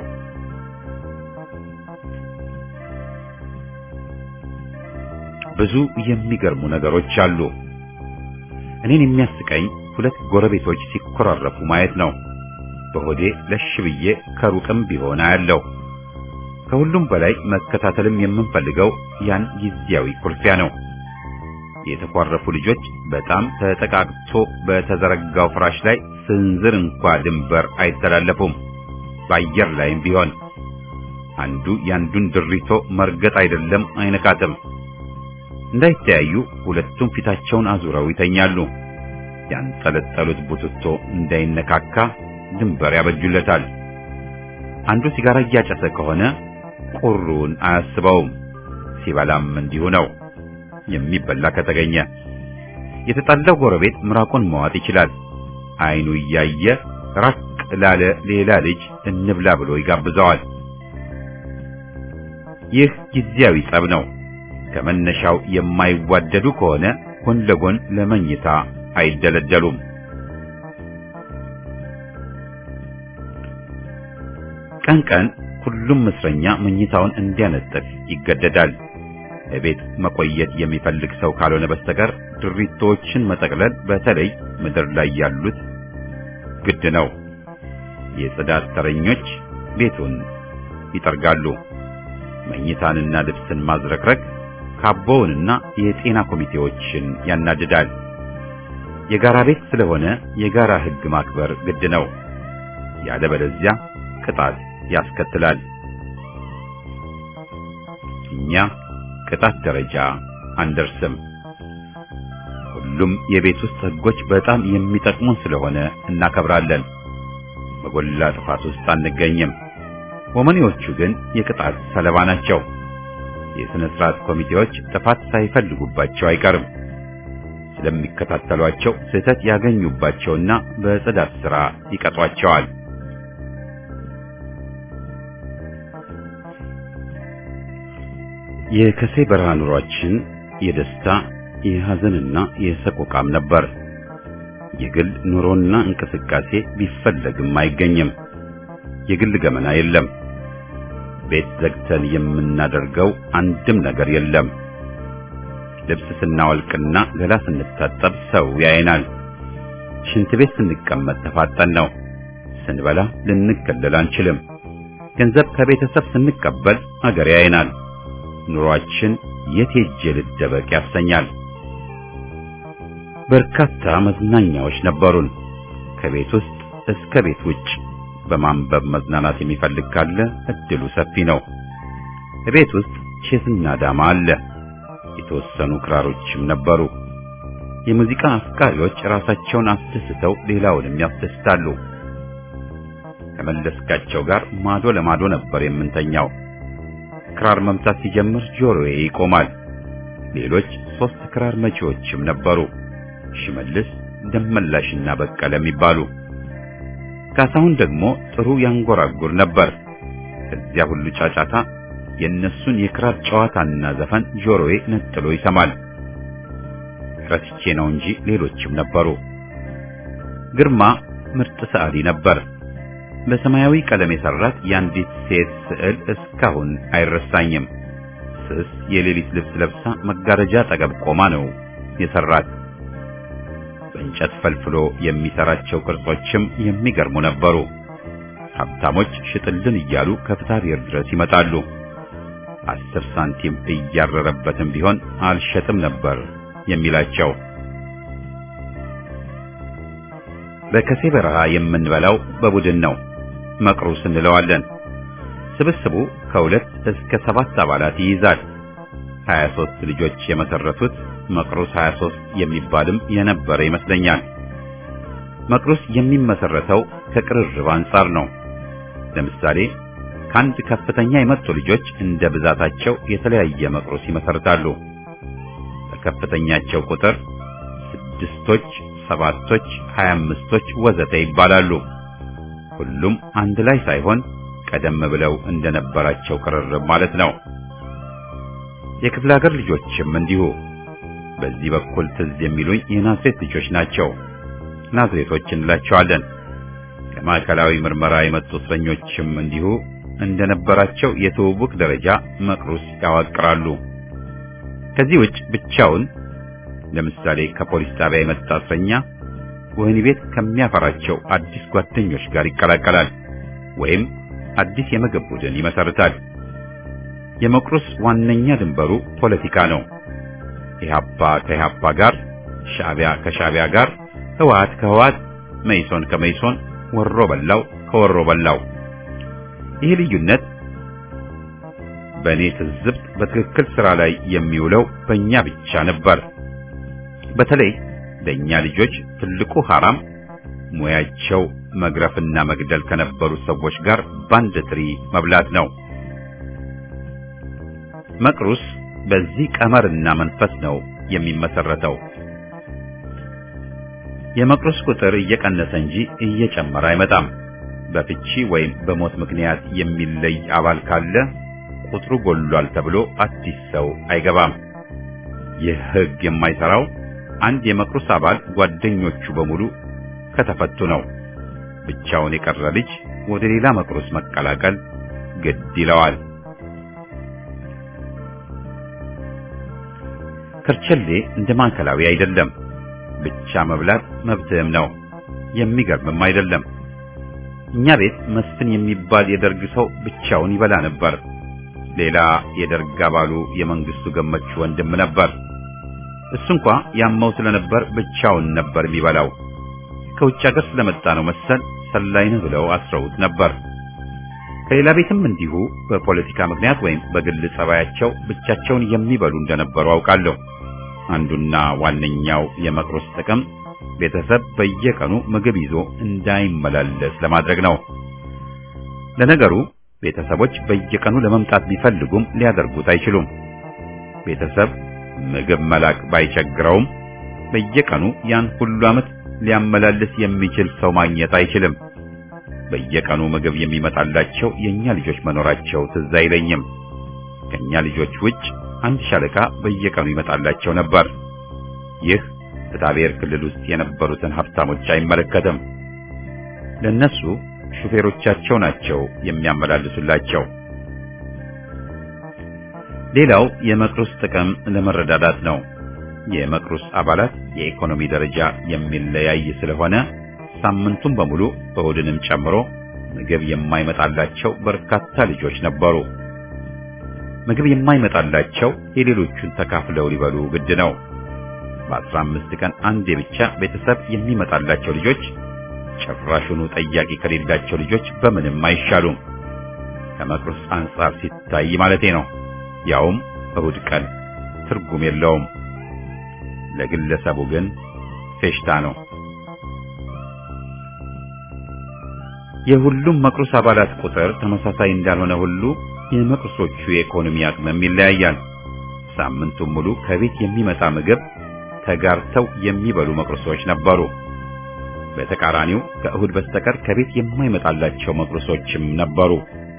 ብዙ የሚገርሙ ነገሮች አሉ። እኔን የሚያስቀኝ ሁለት ጎረቤቶች ሲኮራረፉ ማየት ነው። በሆዴ ለሽ ብዬ ከሩቅም ቢሆን አያለው። ከሁሉም በላይ መከታተልም የምንፈልገው ያን ጊዜያዊ ኩርፊያ ነው። የተኳረፉ ልጆች በጣም ተጠቃቅቶ በተዘረጋው ፍራሽ ላይ ስንዝር እንኳ ድንበር አይተላለፉም። በአየር ላይም ቢሆን አንዱ ያንዱን ድሪቶ መርገጥ አይደለም አይነካትም። እንዳይተያዩ ሁለቱም ፊታቸውን አዙረው ይተኛሉ። ያንጠለጠሉት ቡትቶ እንዳይነካካ ድንበር ያበጁለታል። አንዱ ሲጋራ እያጨሰ ከሆነ ቁሩን አያስበውም። ሲበላም እንዲሁ ነው። የሚበላ ከተገኘ የተጣላው ጎረቤት ምራቁን መዋጥ ይችላል። አይኑ እያየ ራቅ ላለ ሌላ ልጅ እንብላ ብሎ ይጋብዘዋል። ይህ ጊዜያዊ ጸብ ነው። ከመነሻው የማይዋደዱ ከሆነ ጎን ለጎን ለመኝታ አይደለደሉም። ቀን ቀን ሁሉም እስረኛ መኝታውን እንዲያነጥፍ ይገደዳል። ቤት መቆየት የሚፈልግ ሰው ካልሆነ በስተቀር ድሪቶችን መጠቅለል በተለይ ምድር ላይ ያሉት ግድ ነው። የጽዳት ተረኞች ቤቱን ይጠርጋሉ። መኝታንና ልብስን ማዝረክረክ ካቦውንና የጤና ኮሚቴዎችን ያናድዳል። የጋራ ቤት ስለሆነ የጋራ ሕግ ማክበር ግድ ነው። ያለበለዚያ ቅጣት ያስከትላል። እኛ ቅጣት ደረጃ አንደርስም። ሁሉም የቤት ውስጥ ሕጎች በጣም የሚጠቅሙን ስለሆነ እናከብራለን። በጎላ ጥፋት ውስጥ አንገኝም። ወመኔዎቹ ግን የቅጣት ሰለባ ናቸው። የሥነ ሥርዓት ኮሚቴዎች ጥፋት ሳይፈልጉባቸው አይቀርም። ስለሚከታተሏቸው ስህተት ያገኙባቸውና በጽዳት ሥራ ይቀጧቸዋል። የከሴ በረሃ ኑሯችን የደስታ የሐዘንና የሰቆቃም ነበር። የግል ኑሮና እንቅስቃሴ ቢፈለግም አይገኝም። የግል ገመና የለም። ቤት ዘግተን የምናደርገው አንድም ነገር የለም። ልብስ ስናወልቅና ገላ ስንታጠብ ሰው ያየናል። ሽንት ቤት ስንቀመጥ ተፋጠን ነው። ስንበላ ልንከለል አንችልም። ገንዘብ ከቤተሰብ ስንቀበል አገር ያየናል። ኑሯችን የት ሄጄ ልደበቅ ያሰኛል። በርካታ መዝናኛዎች ነበሩን። ከቤት ውስጥ እስከ ቤት ውጭ በማንበብ መዝናናት የሚፈልግ ካለ እድሉ ሰፊ ነው። ቤት ውስጥ ቼስና ዳማ አለ። የተወሰኑ ክራሮችም ነበሩ። የሙዚቃ አፍቃሪዎች ራሳቸውን አስደስተው ሌላውንም ያስደስታሉ። ከመለስካቸው ጋር ማዶ ለማዶ ነበር የምንተኛው። ክራር መምታት ሲጀምር ጆሮዬ ይቆማል። ሌሎች ሶስት ክራር መቺዎችም ነበሩ። ሽመልስ፣ ደመላሽና በቀለ የሚባሉ። ካሳሁን ደግሞ ጥሩ ያንጎራጉር ነበር። ከዚያ ሁሉ ጫጫታ የእነሱን የክራር ጨዋታና ዘፈን ጆሮዬ ነጥሎ ይሰማል። ረስቼ ነው እንጂ ሌሎችም ነበሩ። ግርማ ምርጥ ሰዓሊ ነበር። በሰማያዊ ቀለም የሰራት የአንዲት ሴት ስዕል እስካሁን አይረሳኝም። ስስ የሌሊት ልብስ ለብሳ መጋረጃ አጠገብ ቆማ ነው የሰራት። በእንጨት ፈልፍሎ የሚሰራቸው ቅርጾችም የሚገርሙ ነበሩ። ሀብታሞች ሽጥልን እያሉ ከፍታብሔር ድረስ ይመጣሉ። አስር ሳንቲም እያረረበትም ቢሆን አልሸጥም ነበር የሚላቸው። በከሴ በረሃ የምንበላው በቡድን ነው። መቅሩስ እንለዋለን። ስብስቡ ከሁለት እስከ ሰባት አባላት ይይዛል። ሀያ ሦስት ልጆች የመሰረቱት መቅሩስ ሀያ ሦስት የሚባልም የነበረ ይመስለኛል። መቅሩስ የሚመሰረተው ከቅርርብ አንጻር ነው። ለምሳሌ ከአንድ ከፍተኛ የመጡ ልጆች እንደ ብዛታቸው የተለያየ መቅሩስ ይመሰርታሉ። በከፍተኛቸው ቁጥር ስድስቶች፣ ሰባቶች፣ ሀያ አምስቶች ወዘተ ይባላሉ። ሁሉም አንድ ላይ ሳይሆን ቀደም ብለው እንደነበራቸው ቅርርብ ማለት ነው። የክፍለ ሀገር ልጆችም እንዲሁ። በዚህ በኩል ትዝ የሚሉኝ የናዝሬት ልጆች ናቸው። ናዝሬቶች እንላቸዋለን። ከማዕከላዊ ምርመራ የመጡ እስረኞችም እንዲሁ እንደነበራቸው የትውውቅ ደረጃ መቅሩስ ያዋቅራሉ። ከዚህ ውጭ ብቻውን ለምሳሌ ከፖሊስ ጣቢያ የመጣ እስረኛ ወህኒ ቤት ከሚያፈራቸው አዲስ ጓደኞች ጋር ይቀላቀላል ወይም አዲስ የምግብ ቡድን ይመሰርታል። የመቅሩስ ዋነኛ ድንበሩ ፖለቲካ ነው። ኢህአፓ ከኢህአፓ ጋር፣ ሻዕቢያ ከሻዕቢያ ጋር፣ ህወሓት ከህወሓት፣ መይሶን ከመይሶን፣ ወሮ በላው ከወሮ በላው። ይህ ልዩነት በእኔ ትዝብት በትክክል ስራ ላይ የሚውለው በእኛ ብቻ ነበር። በተለይ ለእኛ ልጆች ትልቁ ሐራም ሙያቸው መግረፍና መግደል ከነበሩ ሰዎች ጋር ባንድ ትሪ መብላት ነው። መቅሩስ በዚህ ቀመርና መንፈስ ነው የሚመሰረተው። የመቅሩስ ቁጥር እየቀነሰ እንጂ እየጨመረ አይመጣም። በፍቺ ወይም በሞት ምክንያት የሚለይ አባል ካለ ቁጥሩ ጎሏል ተብሎ አዲስ ሰው አይገባም። ይህ ሕግ የማይሰራው አንድ የመቅሩስ አባል ጓደኞቹ በሙሉ ከተፈቱ ነው። ብቻውን የቀረ ልጅ ወደ ሌላ መቅሩስ መቀላቀል ግድ ይለዋል። ከርቸሌ እንደ ማዕከላዊ አይደለም። ብቻ መብላት መብትህም ነው። የሚገርምም አይደለም። እኛ ቤት መስፍን የሚባል የደርግ ሰው ብቻውን ይበላ ነበር። ሌላ የደርግ አባሉ የመንግስቱ ገመቹ ወንድም ነበር። እሱ እንኳ ያመው ስለነበር ብቻውን ነበር የሚበላው። ከውጭ ሀገር ስለመጣ ነው መሰል ሰላይ ነው ብለው አስረውት ነበር። ከሌላ ቤትም እንዲሁ በፖለቲካ ምክንያት ወይም በግል ጸባያቸው ብቻቸውን የሚበሉ እንደነበሩ አውቃለሁ። አንዱና ዋነኛው የመቅሩስ ጥቅም ቤተሰብ በየቀኑ ምግብ ይዞ እንዳይመላለስ ለማድረግ ነው። ለነገሩ ቤተሰቦች በየቀኑ ለመምጣት ቢፈልጉም ሊያደርጉት አይችሉም። ቤተሰብ ምግብ መላክ ባይቸግረውም በየቀኑ ያን ሁሉ ዓመት ሊያመላልስ የሚችል ሰው ማግኘት አይችልም። በየቀኑ ምግብ የሚመጣላቸው የኛ ልጆች መኖራቸው ትዝ አይለኝም። ከኛ ልጆች ውጭ አንድ ሻለቃ በየቀኑ ይመጣላቸው ነበር። ይህ በታቤር ክልል ውስጥ የነበሩትን ሀብታሞች አይመለከትም። ለነሱ ሹፌሮቻቸው ናቸው የሚያመላልሱላቸው። ሌላው የመቅሩስ ጥቅም ለመረዳዳት ነው። የመቅሩስ አባላት የኢኮኖሚ ደረጃ የሚለያይ ስለሆነ ሳምንቱን በሙሉ እሁድንም ጨምሮ ምግብ የማይመጣላቸው በርካታ ልጆች ነበሩ። ምግብ የማይመጣላቸው የሌሎቹን ተካፍለው ሊበሉ ግድ ነው። በአስራ አምስት ቀን አንዴ ብቻ ቤተሰብ የሚመጣላቸው ልጆች ጭራሹኑ ጠያቂ ከሌላቸው ልጆች በምንም አይሻሉም። ከመቅሩስ አንጻር ሲታይ ማለቴ ነው። ያውም እሁድ ቀን ትርጉም የለውም። ለግለሰቡ ግን ፌሽታ ነው። የሁሉም መቅሩስ አባላት ቁጥር ተመሳሳይ እንዳልሆነ ሁሉ የመቅሩሶቹ የኢኮኖሚ አቅምም ይለያያል። ሳምንቱን ሙሉ ከቤት የሚመጣ ምግብ ተጋርተው የሚበሉ መቅሩሶች ነበሩ። በተቃራኒው ከእሁድ በስተቀር ከቤት የማይመጣላቸው መቅሩሶችም ነበሩ።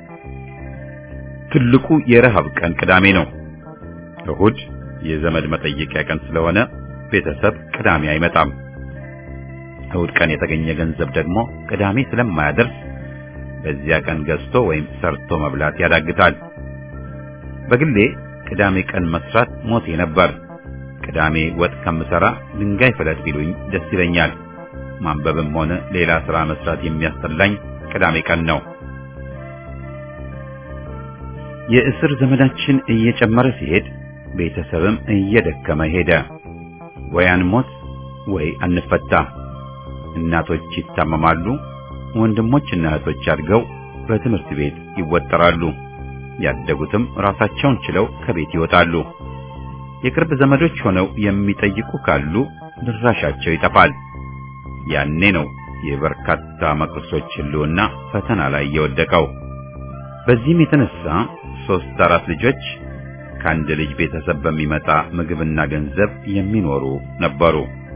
ትልቁ የረሃብ ቀን ቅዳሜ ነው። እሁድ የዘመድ መጠየቂያ ቀን ስለሆነ ቤተሰብ ቅዳሜ አይመጣም። እሁድ ቀን የተገኘ ገንዘብ ደግሞ ቅዳሜ ስለማያደርስ በዚያ ቀን ገዝቶ ወይም ሰርቶ መብላት ያዳግታል። በግሌ ቅዳሜ ቀን መስራት ሞቴ ነበር። ቅዳሜ ወጥ ከምሰራ ድንጋይ ፍለጥ ቢሉኝ ደስ ይለኛል። ማንበብም ሆነ ሌላ ስራ መስራት የሚያስጠላኝ ቅዳሜ ቀን ነው። የእስር ዘመዳችን እየጨመረ ሲሄድ ቤተሰብም እየደከመ ሄደ። ወይ አንሞት ወይ አንፈታ። እናቶች ይታመማሉ። ወንድሞችና እህቶች አድገው በትምህርት ቤት ይወጠራሉ። ያደጉትም ራሳቸውን ችለው ከቤት ይወጣሉ። የቅርብ ዘመዶች ሆነው የሚጠይቁ ካሉ ድራሻቸው ይጠፋል። ያኔ ነው የበርካታ መቅሩሶች ህልውና ፈተና ላይ የወደቀው። በዚህም የተነሳ ሶስት አራት ልጆች ከአንድ ልጅ ቤተሰብ በሚመጣ ምግብና ገንዘብ የሚኖሩ ነበሩ።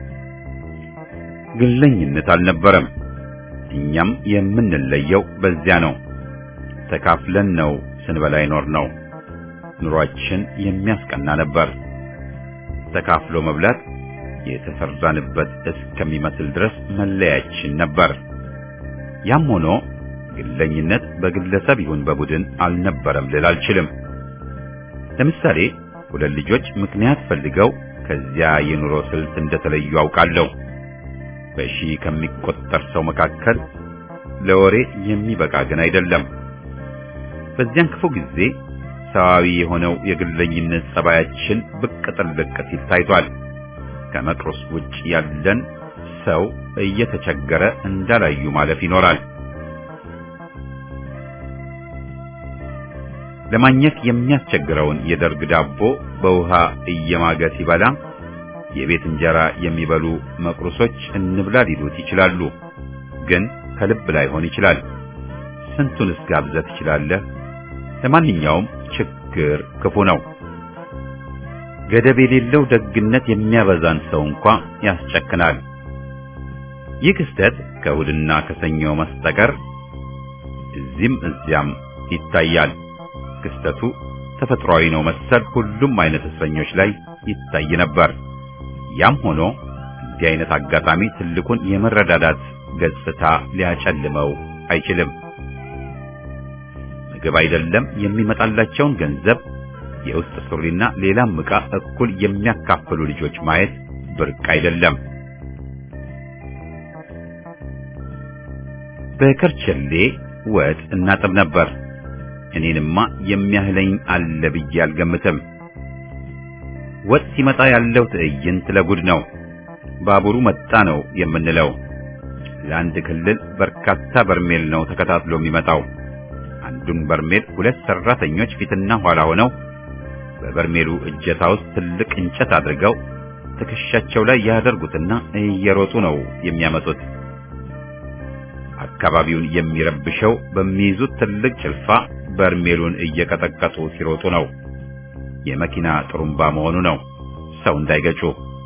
ግለኝነት አልነበረም። እኛም የምንለየው በዚያ ነው። ተካፍለን ነው ስንበላ ይኖር ነው። ኑሯችን የሚያስቀና ነበር። ተካፍሎ መብላት የተሰራንበት እስከሚመስል ድረስ መለያችን ነበር። ያም ሆኖ ግለኝነት በግለሰብ ይሁን በቡድን አልነበረም ልል አልችልም። ለምሳሌ ሁለት ልጆች ምክንያት ፈልገው ከዚያ የኑሮ ስልት እንደተለዩ አውቃለሁ። በሺ ከሚቆጠር ሰው መካከል ለወሬ የሚበቃ ግን አይደለም። በዚያን ክፉ ጊዜ ሰዋዊ የሆነው የግለኝነት ጸባያችን ብቅ ጥልቅ ሲል ታይቷል። ከመቅሩስ ውጭ ያለን ሰው እየተቸገረ እንዳላዩ ማለፍ ይኖራል። ለማግኘት የሚያስቸግረውን የደርግ ዳቦ በውሃ እየማገ ሲበላ የቤት እንጀራ የሚበሉ መቅሩሶች እንብላ ሊሉት ይችላሉ። ግን ከልብ ላይሆን ይችላል። ስንቱንስ ጋብዘት ይችላልህ? ለማንኛውም ችግር ክፉ ነው። ገደብ የሌለው ደግነት የሚያበዛን ሰው እንኳን ያስጨክናል። ይህ ክስተት ከእሁድና ከሰኞ መስጠቀር እዚህም እዚያም ይታያል። ክስተቱ ተፈጥሯዊ ነው መሰል ሁሉም አይነት እስረኞች ላይ ይታይ ነበር። ያም ሆኖ እንዲህ አይነት አጋጣሚ ትልቁን የመረዳዳት ገጽታ ሊያጨልመው አይችልም። ምግብ አይደለም የሚመጣላቸውን ገንዘብ፣ የውስጥ ሱሪና ሌላም ዕቃ እኩል የሚያካፍሉ ልጆች ማየት ብርቅ አይደለም። በከርቸሌ ወጥ እናጥብ ነበር። እኔንማ የሚያህለኝ አለ ብዬ አልገምትም። ወጥ ሲመጣ ያለው ትዕይንት ለጉድ ነው። ባቡሩ መጣ ነው የምንለው። ለአንድ ክልል በርካታ በርሜል ነው ተከታትሎ የሚመጣው። አንዱ አንዱን በርሜል ሁለት ሰራተኞች ፊትና ኋላ ሆነው በበርሜሉ እጀታ ውስጥ ትልቅ እንጨት አድርገው ትከሻቸው ላይ ያደርጉትና እየሮጡ ነው የሚያመጡት። አካባቢውን የሚረብሸው በሚይዙት ትልቅ ጭልፋ በርሜሉን እየቀጠቀጡ ሲሮጡ ነው። የመኪና ጥሩምባ መሆኑ ነው፣ ሰው እንዳይገጩ።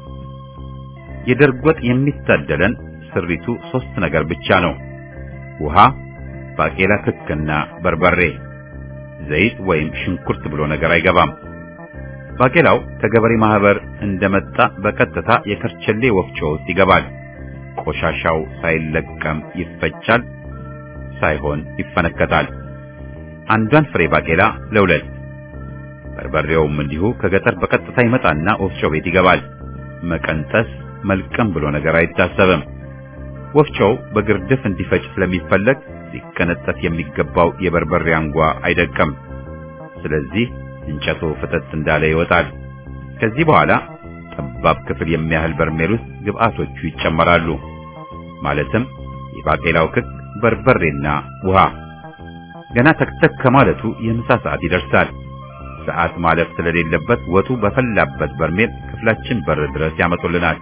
የደርግ ወጥ የሚታደለን ስሪቱ ሶስት ነገር ብቻ ነው። ውሃ፣ ባቄላ ክክና በርበሬ። ዘይት ወይም ሽንኩርት ብሎ ነገር አይገባም። ባቄላው ከገበሬ ማህበር እንደመጣ በቀጥታ የከርቸሌ ወፍጮ ውስጥ ይገባል። ቆሻሻው ሳይለቀም ይፈጫል፣ ሳይሆን ይፈነከታል። አንዷን ፍሬ ባቄላ ለሁለት። በርበሬውም እንዲሁ ከገጠር በቀጥታ ይመጣና ወፍጮ ቤት ይገባል። መቀንጠስ መልቀም ብሎ ነገር አይታሰብም። ወፍጮው በግርድፍ እንዲፈጭ ስለሚፈለግ ሊቀነጠስ የሚገባው የበርበሬ አንጓ አይደቀም። ስለዚህ እንጨቱ ፍጥጥ እንዳለ ይወጣል። ከዚህ በኋላ ጠባብ ክፍል የሚያህል በርሜል ውስጥ ግብአቶቹ ይጨመራሉ። ማለትም የባቄላው ክክ፣ በርበሬና ውሃ። ገና ተክተክ ከማለቱ የምሳ ሰዓት ይደርሳል። ሰዓት ማለፍ ስለሌለበት ወጡ በፈላበት በርሜል ክፍላችን በር ድረስ ያመጡልናል።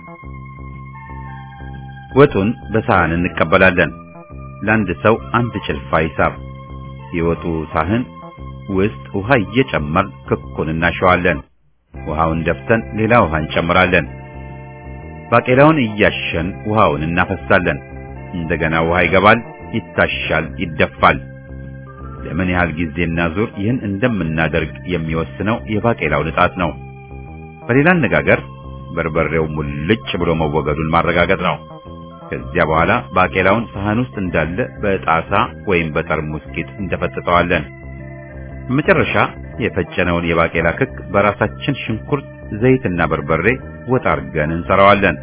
ወጡን በሳህን እንቀበላለን። ለአንድ ሰው አንድ ጭልፋ ሂሳብ። የወጡ ሳህን ውስጥ ውሃ እየጨመርን ክኩን እናሸዋለን። ውሃውን ደፍተን ሌላ ውሃ እንጨምራለን። ባቄላውን እያሸን ውሃውን እናፈሳለን። እንደገና ውሃ ይገባል፣ ይታሻል፣ ይደፋል። ለምን ያህል ጊዜና ዙር ይህን እንደምናደርግ የሚወስነው የባቄላው ንጣት ነው። በሌላ አነጋገር በርበሬው ሙልጭ ብሎ መወገዱን ማረጋገጥ ነው። ከዚያ በኋላ ባቄላውን ሳህን ውስጥ እንዳለ በጣሳ ወይም በጠርሙስ ቂጥ እንደፈጥጠዋለን። በመጨረሻ የፈጨነውን የባቄላ ክክ በራሳችን ሽንኩርት፣ ዘይትና በርበሬ ወጥ አድርገን እንሰራዋለን።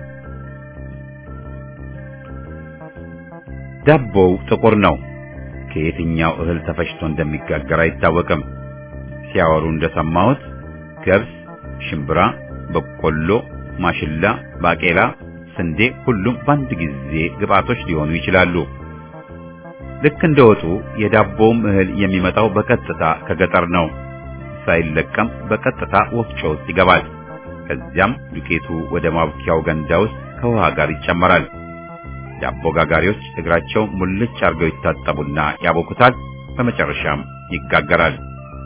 ዳቦው ጥቁር ነው። ከየትኛው እህል ተፈጭቶ እንደሚጋገር አይታወቅም። ሲያወሩ እንደሰማሁት ገብስ፣ ሽምብራ፣ በቆሎ፣ ማሽላ፣ ባቄላ፣ ስንዴ ሁሉም በአንድ ጊዜ ግብአቶች ሊሆኑ ይችላሉ። ልክ እንደወጡ የዳቦውም እህል የሚመጣው በቀጥታ ከገጠር ነው። ሳይለቀም በቀጥታ ወፍጮ ውስጥ ይገባል። ከዚያም ዱቄቱ ወደ ማብኪያው ገንዳ ውስጥ ከውሃ ጋር ይጨመራል። ዳቦ ጋጋሪዎች እግራቸው ሙልጭ አርገው ይታጠቡና ያቦኩታል። በመጨረሻም ይጋገራል።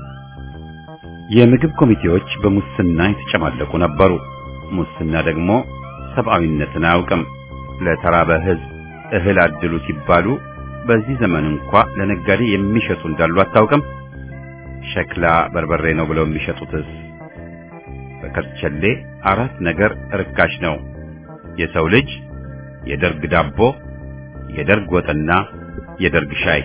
የምግብ ኮሚቴዎች በሙስና የተጨማለቁ ነበሩ። ሙስና ደግሞ ሰብአዊነትን አያውቅም። ለተራበ ሕዝብ እህል አድሉ ሲባሉ በዚህ ዘመን እንኳ ለነጋዴ የሚሸጡ እንዳሉ አታውቅም። ሸክላ በርበሬ ነው ብለው የሚሸጡትስ? በከርቸሌ አራት ነገር ርካሽ ነው። የሰው ልጅ፣ የደርግ ዳቦ፣ የደርግ ወጥና የደርግ ሻይ።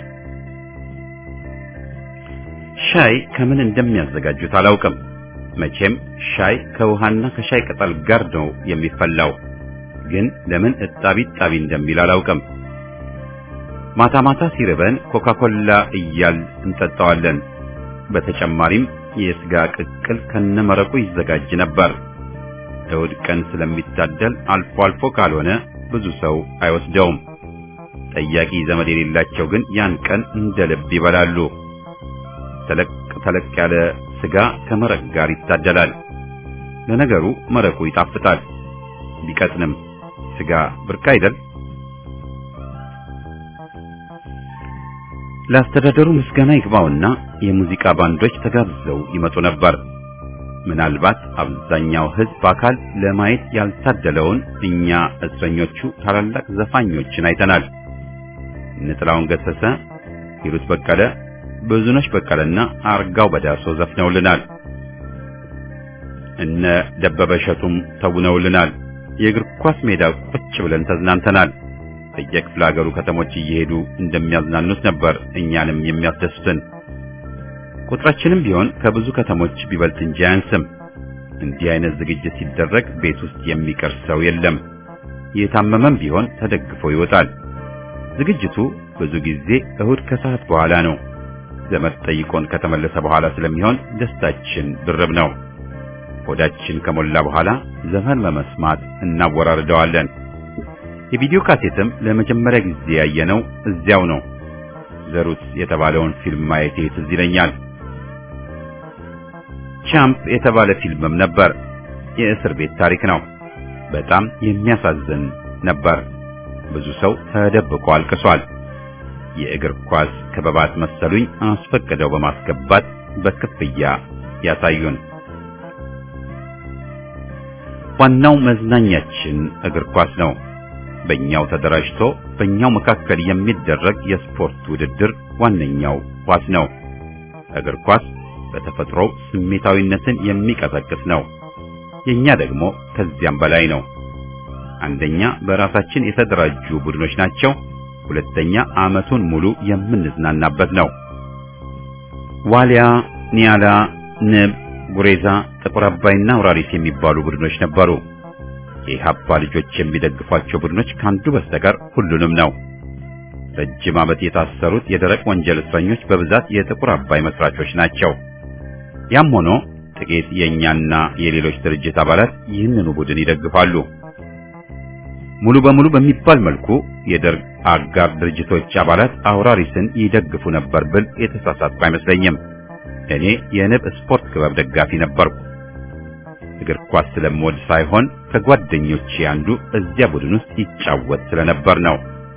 ሻይ ከምን እንደሚያዘጋጁት አላውቅም። መቼም ሻይ ከውሃና ከሻይ ቅጠል ጋር ነው የሚፈላው። ግን ለምን እጣቢ ጣቢ እንደሚል አላውቅም። ማታ ማታ ሲርበን ኮካኮላ እያል እንጠጣዋለን። በተጨማሪም የስጋ ቅቅል ከነመረቁ ይዘጋጅ ነበር። እሑድ ቀን ስለሚታደል አልፎ አልፎ ካልሆነ ብዙ ሰው አይወስደውም። ጠያቂ ዘመድ የሌላቸው ግን ያን ቀን እንደ ልብ ይበላሉ። ተለቅ ተለቅ ያለ ስጋ ከመረቅ ጋር ይታደላል። ለነገሩ መረቁ ይጣፍጣል ቢቀጥንም ስጋ ብርቅ አይደል? ለአስተዳደሩ ምስጋና ይግባውና የሙዚቃ ባንዶች ተጋብዘው ይመጡ ነበር። ምናልባት አብዛኛው ሕዝብ አካል ለማየት ያልታደለውን እኛ እስረኞቹ ታላላቅ ዘፋኞችን አይተናል። ንጥላውን ገሰሰ፣ ሂሩት በቀለ፣ ብዙነሽ በቀለና አርጋው በዳሶ ዘፍነውልናል። እነ ደበበሸቱም ተውነውልናል። የእግር ኳስ ሜዳ ቁጭ ብለን ተዝናንተናል። በየክፍለ ሀገሩ ከተሞች እየሄዱ እንደሚያዝናኑት ነበር እኛንም የሚያስደስቱን። ቁጥራችንም ቢሆን ከብዙ ከተሞች ቢበልጥ እንጂ አያንስም። እንዲህ አይነት ዝግጅት ሲደረግ ቤት ውስጥ የሚቀር ሰው የለም። የታመመም ቢሆን ተደግፎ ይወጣል። ዝግጅቱ ብዙ ጊዜ እሁድ ከሰዓት በኋላ ነው። ዘመድ ጠይቆን ከተመለሰ በኋላ ስለሚሆን ደስታችን ድርብ ነው። ሆዳችን ከሞላ በኋላ ዘፈን በመስማት እናወራርደዋለን። የቪዲዮ ካሴትም ለመጀመሪያ ጊዜ ያየነው እዚያው ነው። ዘሩት የተባለውን ፊልም ማየቴ ትዝ ይለኛል። ቻምፕ የተባለ ፊልምም ነበር። የእስር ቤት ታሪክ ነው። በጣም የሚያሳዝን ነበር። ብዙ ሰው ተደብቆ አልቅሷል። የእግር ኳስ ክበባት መሰሉኝ አስፈቅደው በማስገባት በክፍያ ያሳዩን። ዋናው መዝናኛችን እግር ኳስ ነው። በእኛው ተደራጅቶ በእኛው መካከል የሚደረግ የስፖርት ውድድር ዋነኛው ኳስ ነው። እግር ኳስ በተፈጥሮ ስሜታዊነትን የሚቀሰቅስ ነው። የኛ ደግሞ ከዚያም በላይ ነው። አንደኛ በራሳችን የተደራጁ ቡድኖች ናቸው። ሁለተኛ ዓመቱን ሙሉ የምንዝናናበት ነው። ዋሊያ፣ ኒያላ፣ ንብ፣ ጉሬዛ፣ ጥቁር አባይና አውራሪስ የሚባሉ ቡድኖች ነበሩ። የኢሃፓ ልጆች የሚደግፏቸው ቡድኖች ካንዱ በስተቀር ሁሉንም ነው። ረጅም ዓመት የታሰሩት የደረቅ ወንጀል እስረኞች በብዛት የጥቁር አባይ መስራቾች ናቸው። ያም ሆኖ ጥቂት የኛና የሌሎች ድርጅት አባላት ይህንኑ ቡድን ይደግፋሉ። ሙሉ በሙሉ በሚባል መልኩ የደርግ አጋር ድርጅቶች አባላት አውራሪስን ይደግፉ ነበር ብል የተሳሳትኩ አይመስለኝም። እኔ የንብ ስፖርት ክለብ ደጋፊ ነበርኩ። እግር ኳስ ስለምወድ ሳይሆን ከጓደኞቼ አንዱ እዚያ ቡድን ውስጥ ይጫወት ስለነበር ነው።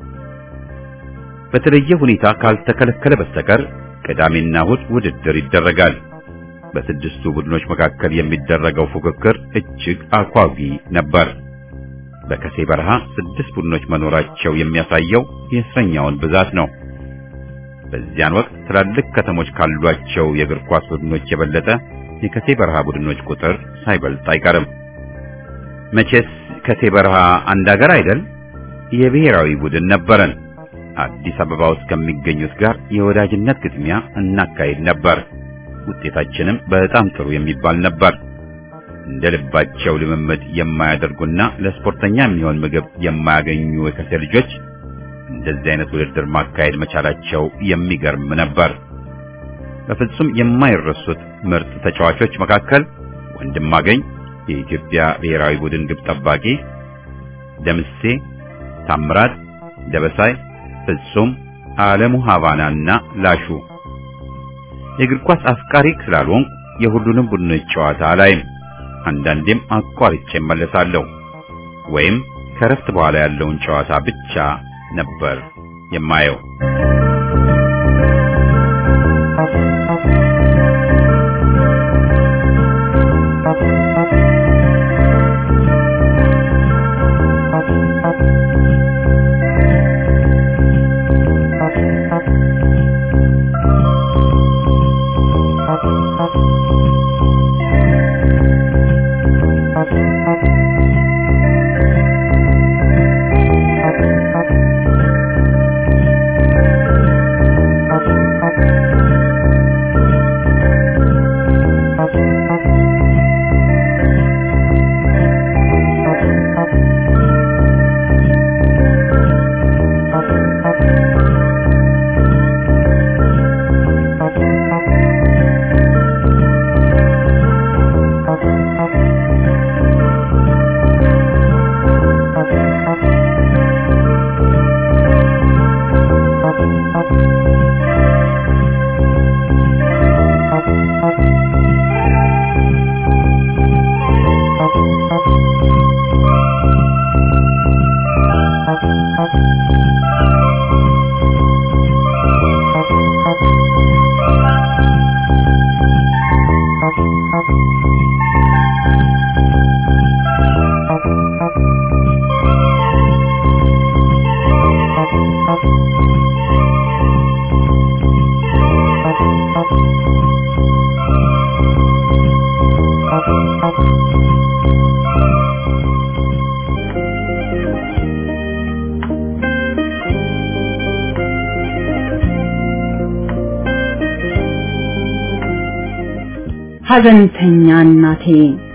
በተለየ ሁኔታ ካልተከለከለ በስተቀር ቅዳሜና እሑድ ውድድር ይደረጋል። በስድስቱ ቡድኖች መካከል የሚደረገው ፉክክር እጅግ አጓጊ ነበር። በከሴ በረሃ ስድስት ቡድኖች መኖራቸው የሚያሳየው የእስረኛውን ብዛት ነው። በዚያን ወቅት ትላልቅ ከተሞች ካሏቸው የእግር ኳስ ቡድኖች የበለጠ የከሴ በረሃ ቡድኖች ቁጥር ሳይበልጥ አይቀርም። መቼስ ከሴ በረሃ አንድ ሀገር አይደል? የብሔራዊ ቡድን ነበረን። አዲስ አበባ ውስጥ ከሚገኙት ጋር የወዳጅነት ግጥሚያ እናካሄድ ነበር። ውጤታችንም በጣም ጥሩ የሚባል ነበር። እንደ ልባቸው ልምምድ የማያደርጉና ለስፖርተኛ የሚሆን ምግብ የማያገኙ የከሴ ልጆች እንደዚህ አይነት ውድድር ማካሄድ መቻላቸው የሚገርም ነበር። በፍጹም የማይረሱት ምርጥ ተጫዋቾች መካከል ወንድማገኝ የኢትዮጵያ ብሔራዊ ቡድን ግብ ጠባቂ፣ ደምሴ፣ ታምራት፣ ደበሳይ፣ ፍጹም፣ ዓለሙ ሀቫናና ላሹ። የእግር ኳስ አፍቃሪ ስላልሆንኩ የሁሉንም ቡድኖች ጨዋታ አላይም። አንዳንዴም አቋርጬ እመለሳለሁ ወይም ከረፍት በኋላ ያለውን ጨዋታ ብቻ ነበር የማየው። ሀዘንተኛ እናቴ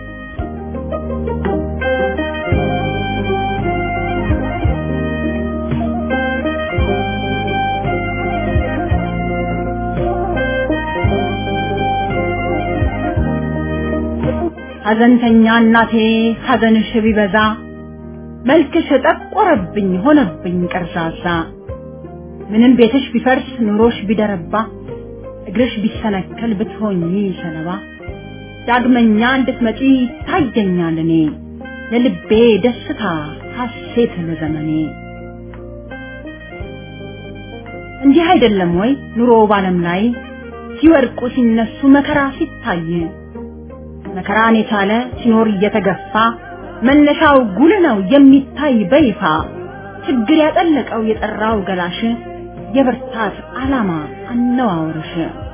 ሀዘንተኛ እናቴ ሀዘንሽ ቢበዛ መልክሽ ጠቆረብኝ ሆነብኝ ቀርዛዛ ምንም ቤትሽ ቢፈርስ ኑሮሽ ቢደረባ እግርሽ ቢሰነከል ብትሆኚ ሰለባ ዳግመኛ እንድትመጪ ታየኛል እኔ ለልቤ ደስታ ሐሴት ለዘመኔ። እንዲህ አይደለም ወይ ኑሮ ባለም ላይ ሲወርቁ ሲነሱ መከራ ሲታይ መከራን የቻለ ሲኖር እየተገፋ መነሻው ጉል ነው የሚታይ በይፋ ችግር ያጠለቀው የጠራው ገላሽ የብርታት ዓላማ አነዋወርሽ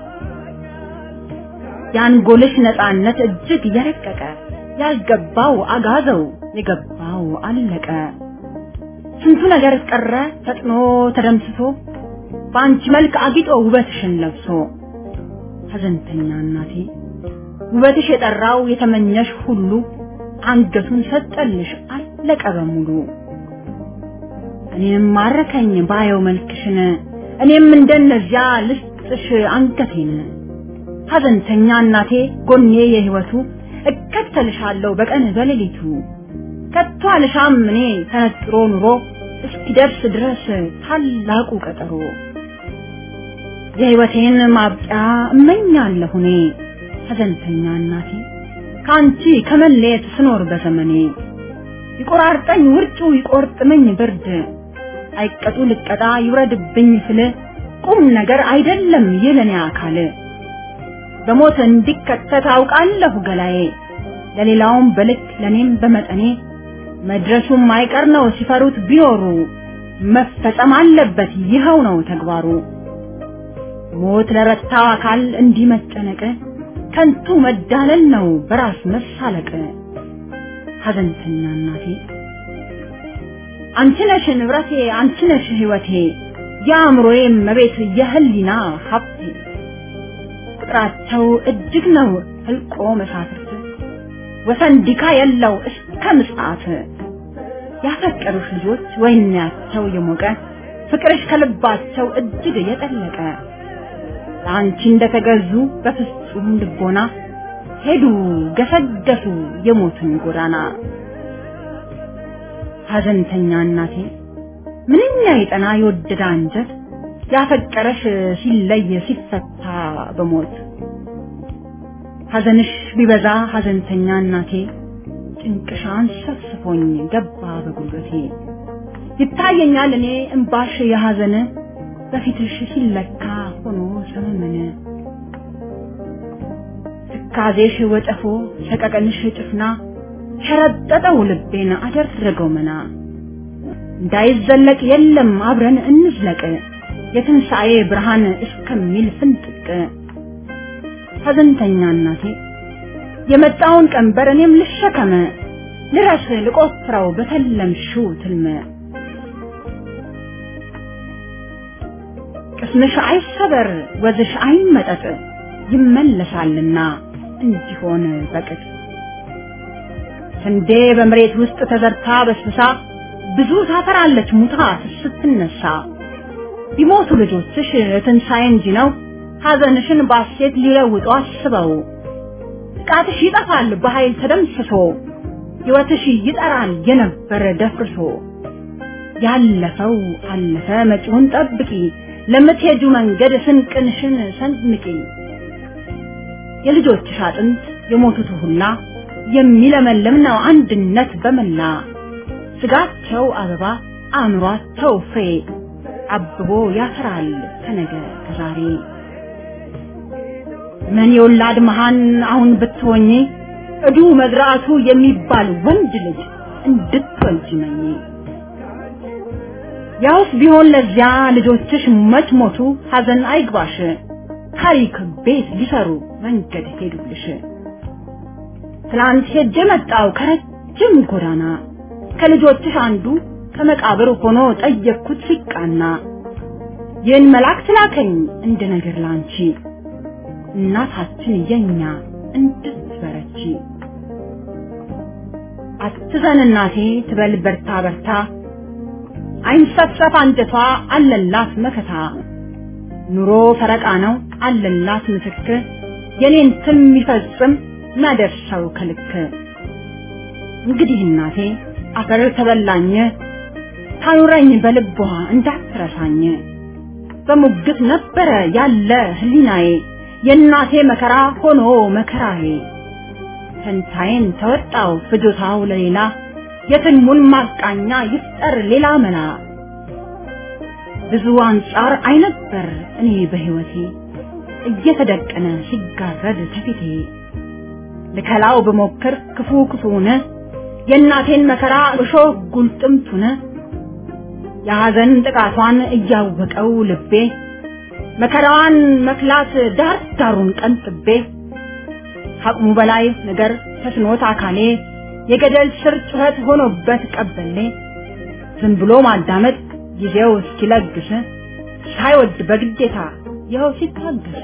ያንጎልሽ ነፃነት እጅግ የረቀቀ ያልገባው አጋዘው የገባው አለቀ ስንቱ ነገር ቀረ ተጥኖ ተደምስሶ ባንቺ መልክ አጊጦ ውበትሽን ለብሶ ሐዘንተኛ እናቴ ውበትሽ የጠራው የተመኘሽ ሁሉ አንገቱን ሰጠልሽ አለቀ በሙሉ። እኔም ማረከኝ ባየው መልክሽን እኔም እንደነዚያ ልስጥሽ አንገቴን ሐዘንተኛ እናቴ ጎኔ የህይወቱ እከተልሻለሁ በቀን በሌሊቱ ከቶ አልሻም እኔ ተነጥሮ ኑሮ እስኪደርስ ድረስ ታላቁ ቀጠሮ የህይወቴን ማብቂያ እመኛለሁ እኔ ሐዘንተኛ እናቴ ካንቺ ከመለየት ስኖር በዘመኔ ይቆራርጠኝ ውርጩ ይቆርጥመኝ ብርድ አይቀጡ ልቀጣ ይውረድብኝ ስለ ቁም ነገር አይደለም የለኔ አካል በሞት እንዲከተት አውቃለሁ ገላዬ ለሌላውም በልክ ለኔም በመጠኔ መድረሱም አይቀር ነው ሲፈሩት ቢኖሩ መፈጸም አለበት ይኸው ነው ተግባሩ። ሞት ለረታው አካል እንዲመጨነቅ ከንቱ መዳለል ነው በራስ መሳለቅ። ሐዘንተኛ እናቴ አንቺ ነሽ ንብረቴ አንቺ ነሽ ህይወቴ ያምሮዬ መቤት የህሊና ሀብቴ ቁጥራቸው እጅግ ነው ህልቆ መሳፍርት ወሰንዲካ የለው እስከ ምጽአት ያፈቀሩሽ ልጆች ወይናቸው የሞቀ ፍቅርሽ ከልባቸው እጅግ የጠለቀ አንቺ እንደተገዙ በፍጹም ልቦና ሄዱ ገሰገሱ የሞትን ጎዳና። ሐዘንተኛ እናቴ ምንኛ የጠና የወደደ አንጀት ያፈቀረሽ ሲለይ ሲፈታ በሞት ሐዘንሽ ቢበዛ ሐዘንተኛ እናቴ ጭንቅሻን ሰፍስፎኝ ገባ በጉልበቴ ይታየኛል እኔ እንባሽ የሐዘን በፊትሽ ሲለካ ሆኖ ሰመመነ ትካዜሽ ወጨፎ ሰቀቀንሽ ጭፍና ሸረጠጠው ልቤን አደረገው መና እንዳይዘለቅ የለም አብረን እንዝለቅ የትንሣኤ ብርሃን እስከሚል ፍንጥቅ። ሐዘንተኛ እናቴ የመጣውን ቀንበር እኔም ልሸከመ ልረስ ልቆፍረው በተለምሽው ትልመ ቅስምሽ አይሰበር ወዝሽ አይመጠጥ ይመለሳልና እንዲሆን በቅጥ ስንዴ በመሬት ውስጥ ተዘርታ በስብሳ ብዙ ታፈራለች ሙታ ስትነሳ ቢሞቱ ልጆችሽ ትንሣኤ እንጂ ነው ሐዘንሽን ባሴት ሊለውጡ አስበው ጥቃትሽ ይጠፋል በኃይል ተደምስሶ ሕይወትሽ ይጠራል የነበረ ደፍርሶ ያለፈው አለፈ መጪውን ጠብቂ ለምትሄጁ መንገድ ስንቅንሽን ሰንምቂ የልጆችሽ አጥንት የሞቱት ሁላ የሚለመልም ነው አንድነት በመላ ስጋቸው አበባ አእምሯቸው ፍሬ አብቦ ያፈራል ከነገ ከዛሬ። ምን የወላድ መሃን አሁን ብትሆኚ እዱ መዝራቱ የሚባል ወንድ ልጅ እንድትወልጂ መኝ ያውስ ቢሆን ለዚያ ልጆችሽ መች ሞቱ ሐዘን አይግባሽ ታሪክ ቤት ሊሰሩ መንገድ ሄዱልሽ። ትላንት ሄጄ መጣው ከረጅም ጎዳና ከልጆችሽ አንዱ ከመቃብር ሆኖ ጠየቅኩት ሲቃና ይህን መልአክ ላከኝ እንደ ነገር ላንቺ እናታችን የኛ እንድትበረቺ። አትዘን እናቴ ትበል በርታ በርታ አይንሰፍሰፍ አንጀቷ አለላት መከታ ኑሮ ፈረቃ ነው አለላት ምትክ የኔን ትም ይፈጽም ማደርሰው ከልክ። እንግዲህ እናቴ አፈር ተበላኝ ታኑረኝ በልቧ እንዳትረሳኝ በሙግት ነበረ ያለ ህሊናዬ የእናቴ መከራ ሆኖ መከራዬ ፈንታዬን ተወጣው ፍጆታው ለሌላ የትልሙን ማቃኛ ይፍጠር ሌላ መላ ብዙ አንጻር አይነበር እኔ በህይወቴ እየተደቀነ ሲጋረድ ተፊቴ ለከላው በሞክር ክፉ ክፉነ የእናቴን መከራ እሾህ ጉልጥምቱነ የሐዘን ጥቃቷን እያወቀው ልቤ መከራዋን መክላት ዳር ዳሩን ቀንጥቤ አቅሙ በላይ ነገር ተስኖት አካሌ የገደል ስር ጩኸት ሆኖበት ቀበሌ ዝም ብሎ ማዳመጥ ጊዜው እስኪለግስ ሳይወድ በግዴታ ይኸው ሲታገስ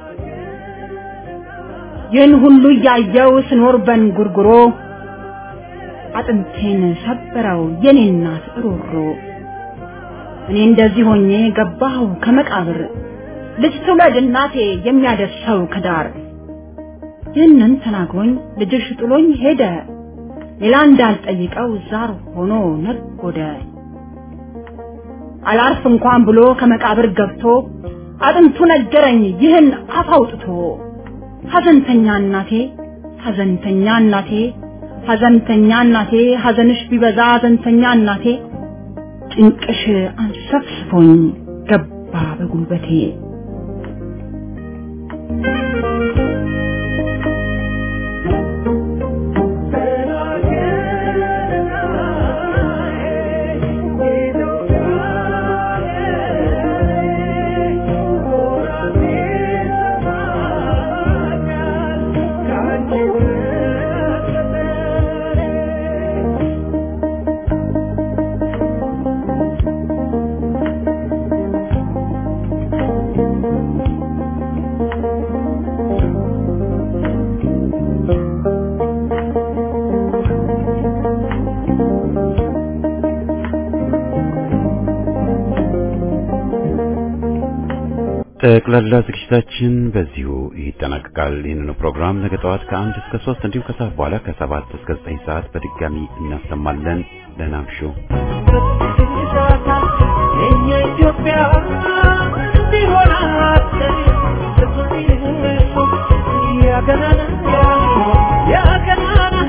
ይህን ሁሉ ያየው ስኖር በንጉርጉሮ አጥንቴን ሰበረው የኔ እናት ሮሮ እኔ እንደዚህ ሆኜ ገባሁ ከመቃብር ልጅ ትውለድ እናቴ የሚያደርሰው ከዳር ይህንን ተናግሮኝ ልጅሽ ጥሎኝ ሄደ ሌላ እንዳልጠይቀው ዛር ሆኖ ነጎደ አላርፍ እንኳን ብሎ ከመቃብር ገብቶ አጥንቱ ነገረኝ ይህን አፍ አውጥቶ ሐዘንተኛ እናቴ ሐዘንተኛ እናቴ ሐዘንተኛ እናቴ ሐዘንሽ ቢበዛ ሐዘንተኛ እናቴ ጭንቅሽ አንሰፍስፎኝ ገባ በጉልበቴ ጠቅላላ ዝግጅታችን በዚሁ ይጠናቀቃል። ይህንን ፕሮግራም ነገ ጠዋት ከአንድ እስከ ሶስት እንዲሁም ከሰዓት በኋላ ከሰባት እስከ ዘጠኝ ሰዓት በድጋሚ እናሰማለን። ደህና እምሹ። የኢትዮጵያ ቢሆን አትሪ ያገናና ያገናና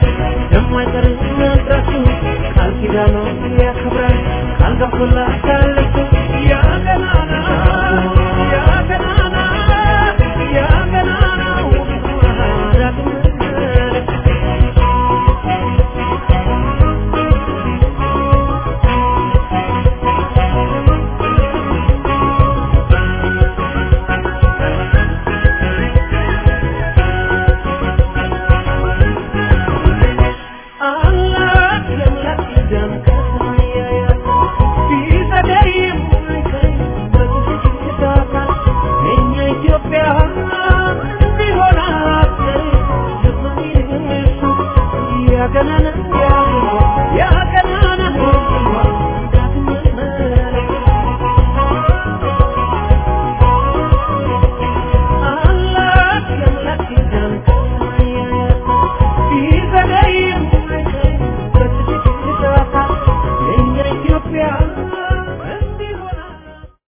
Calgapula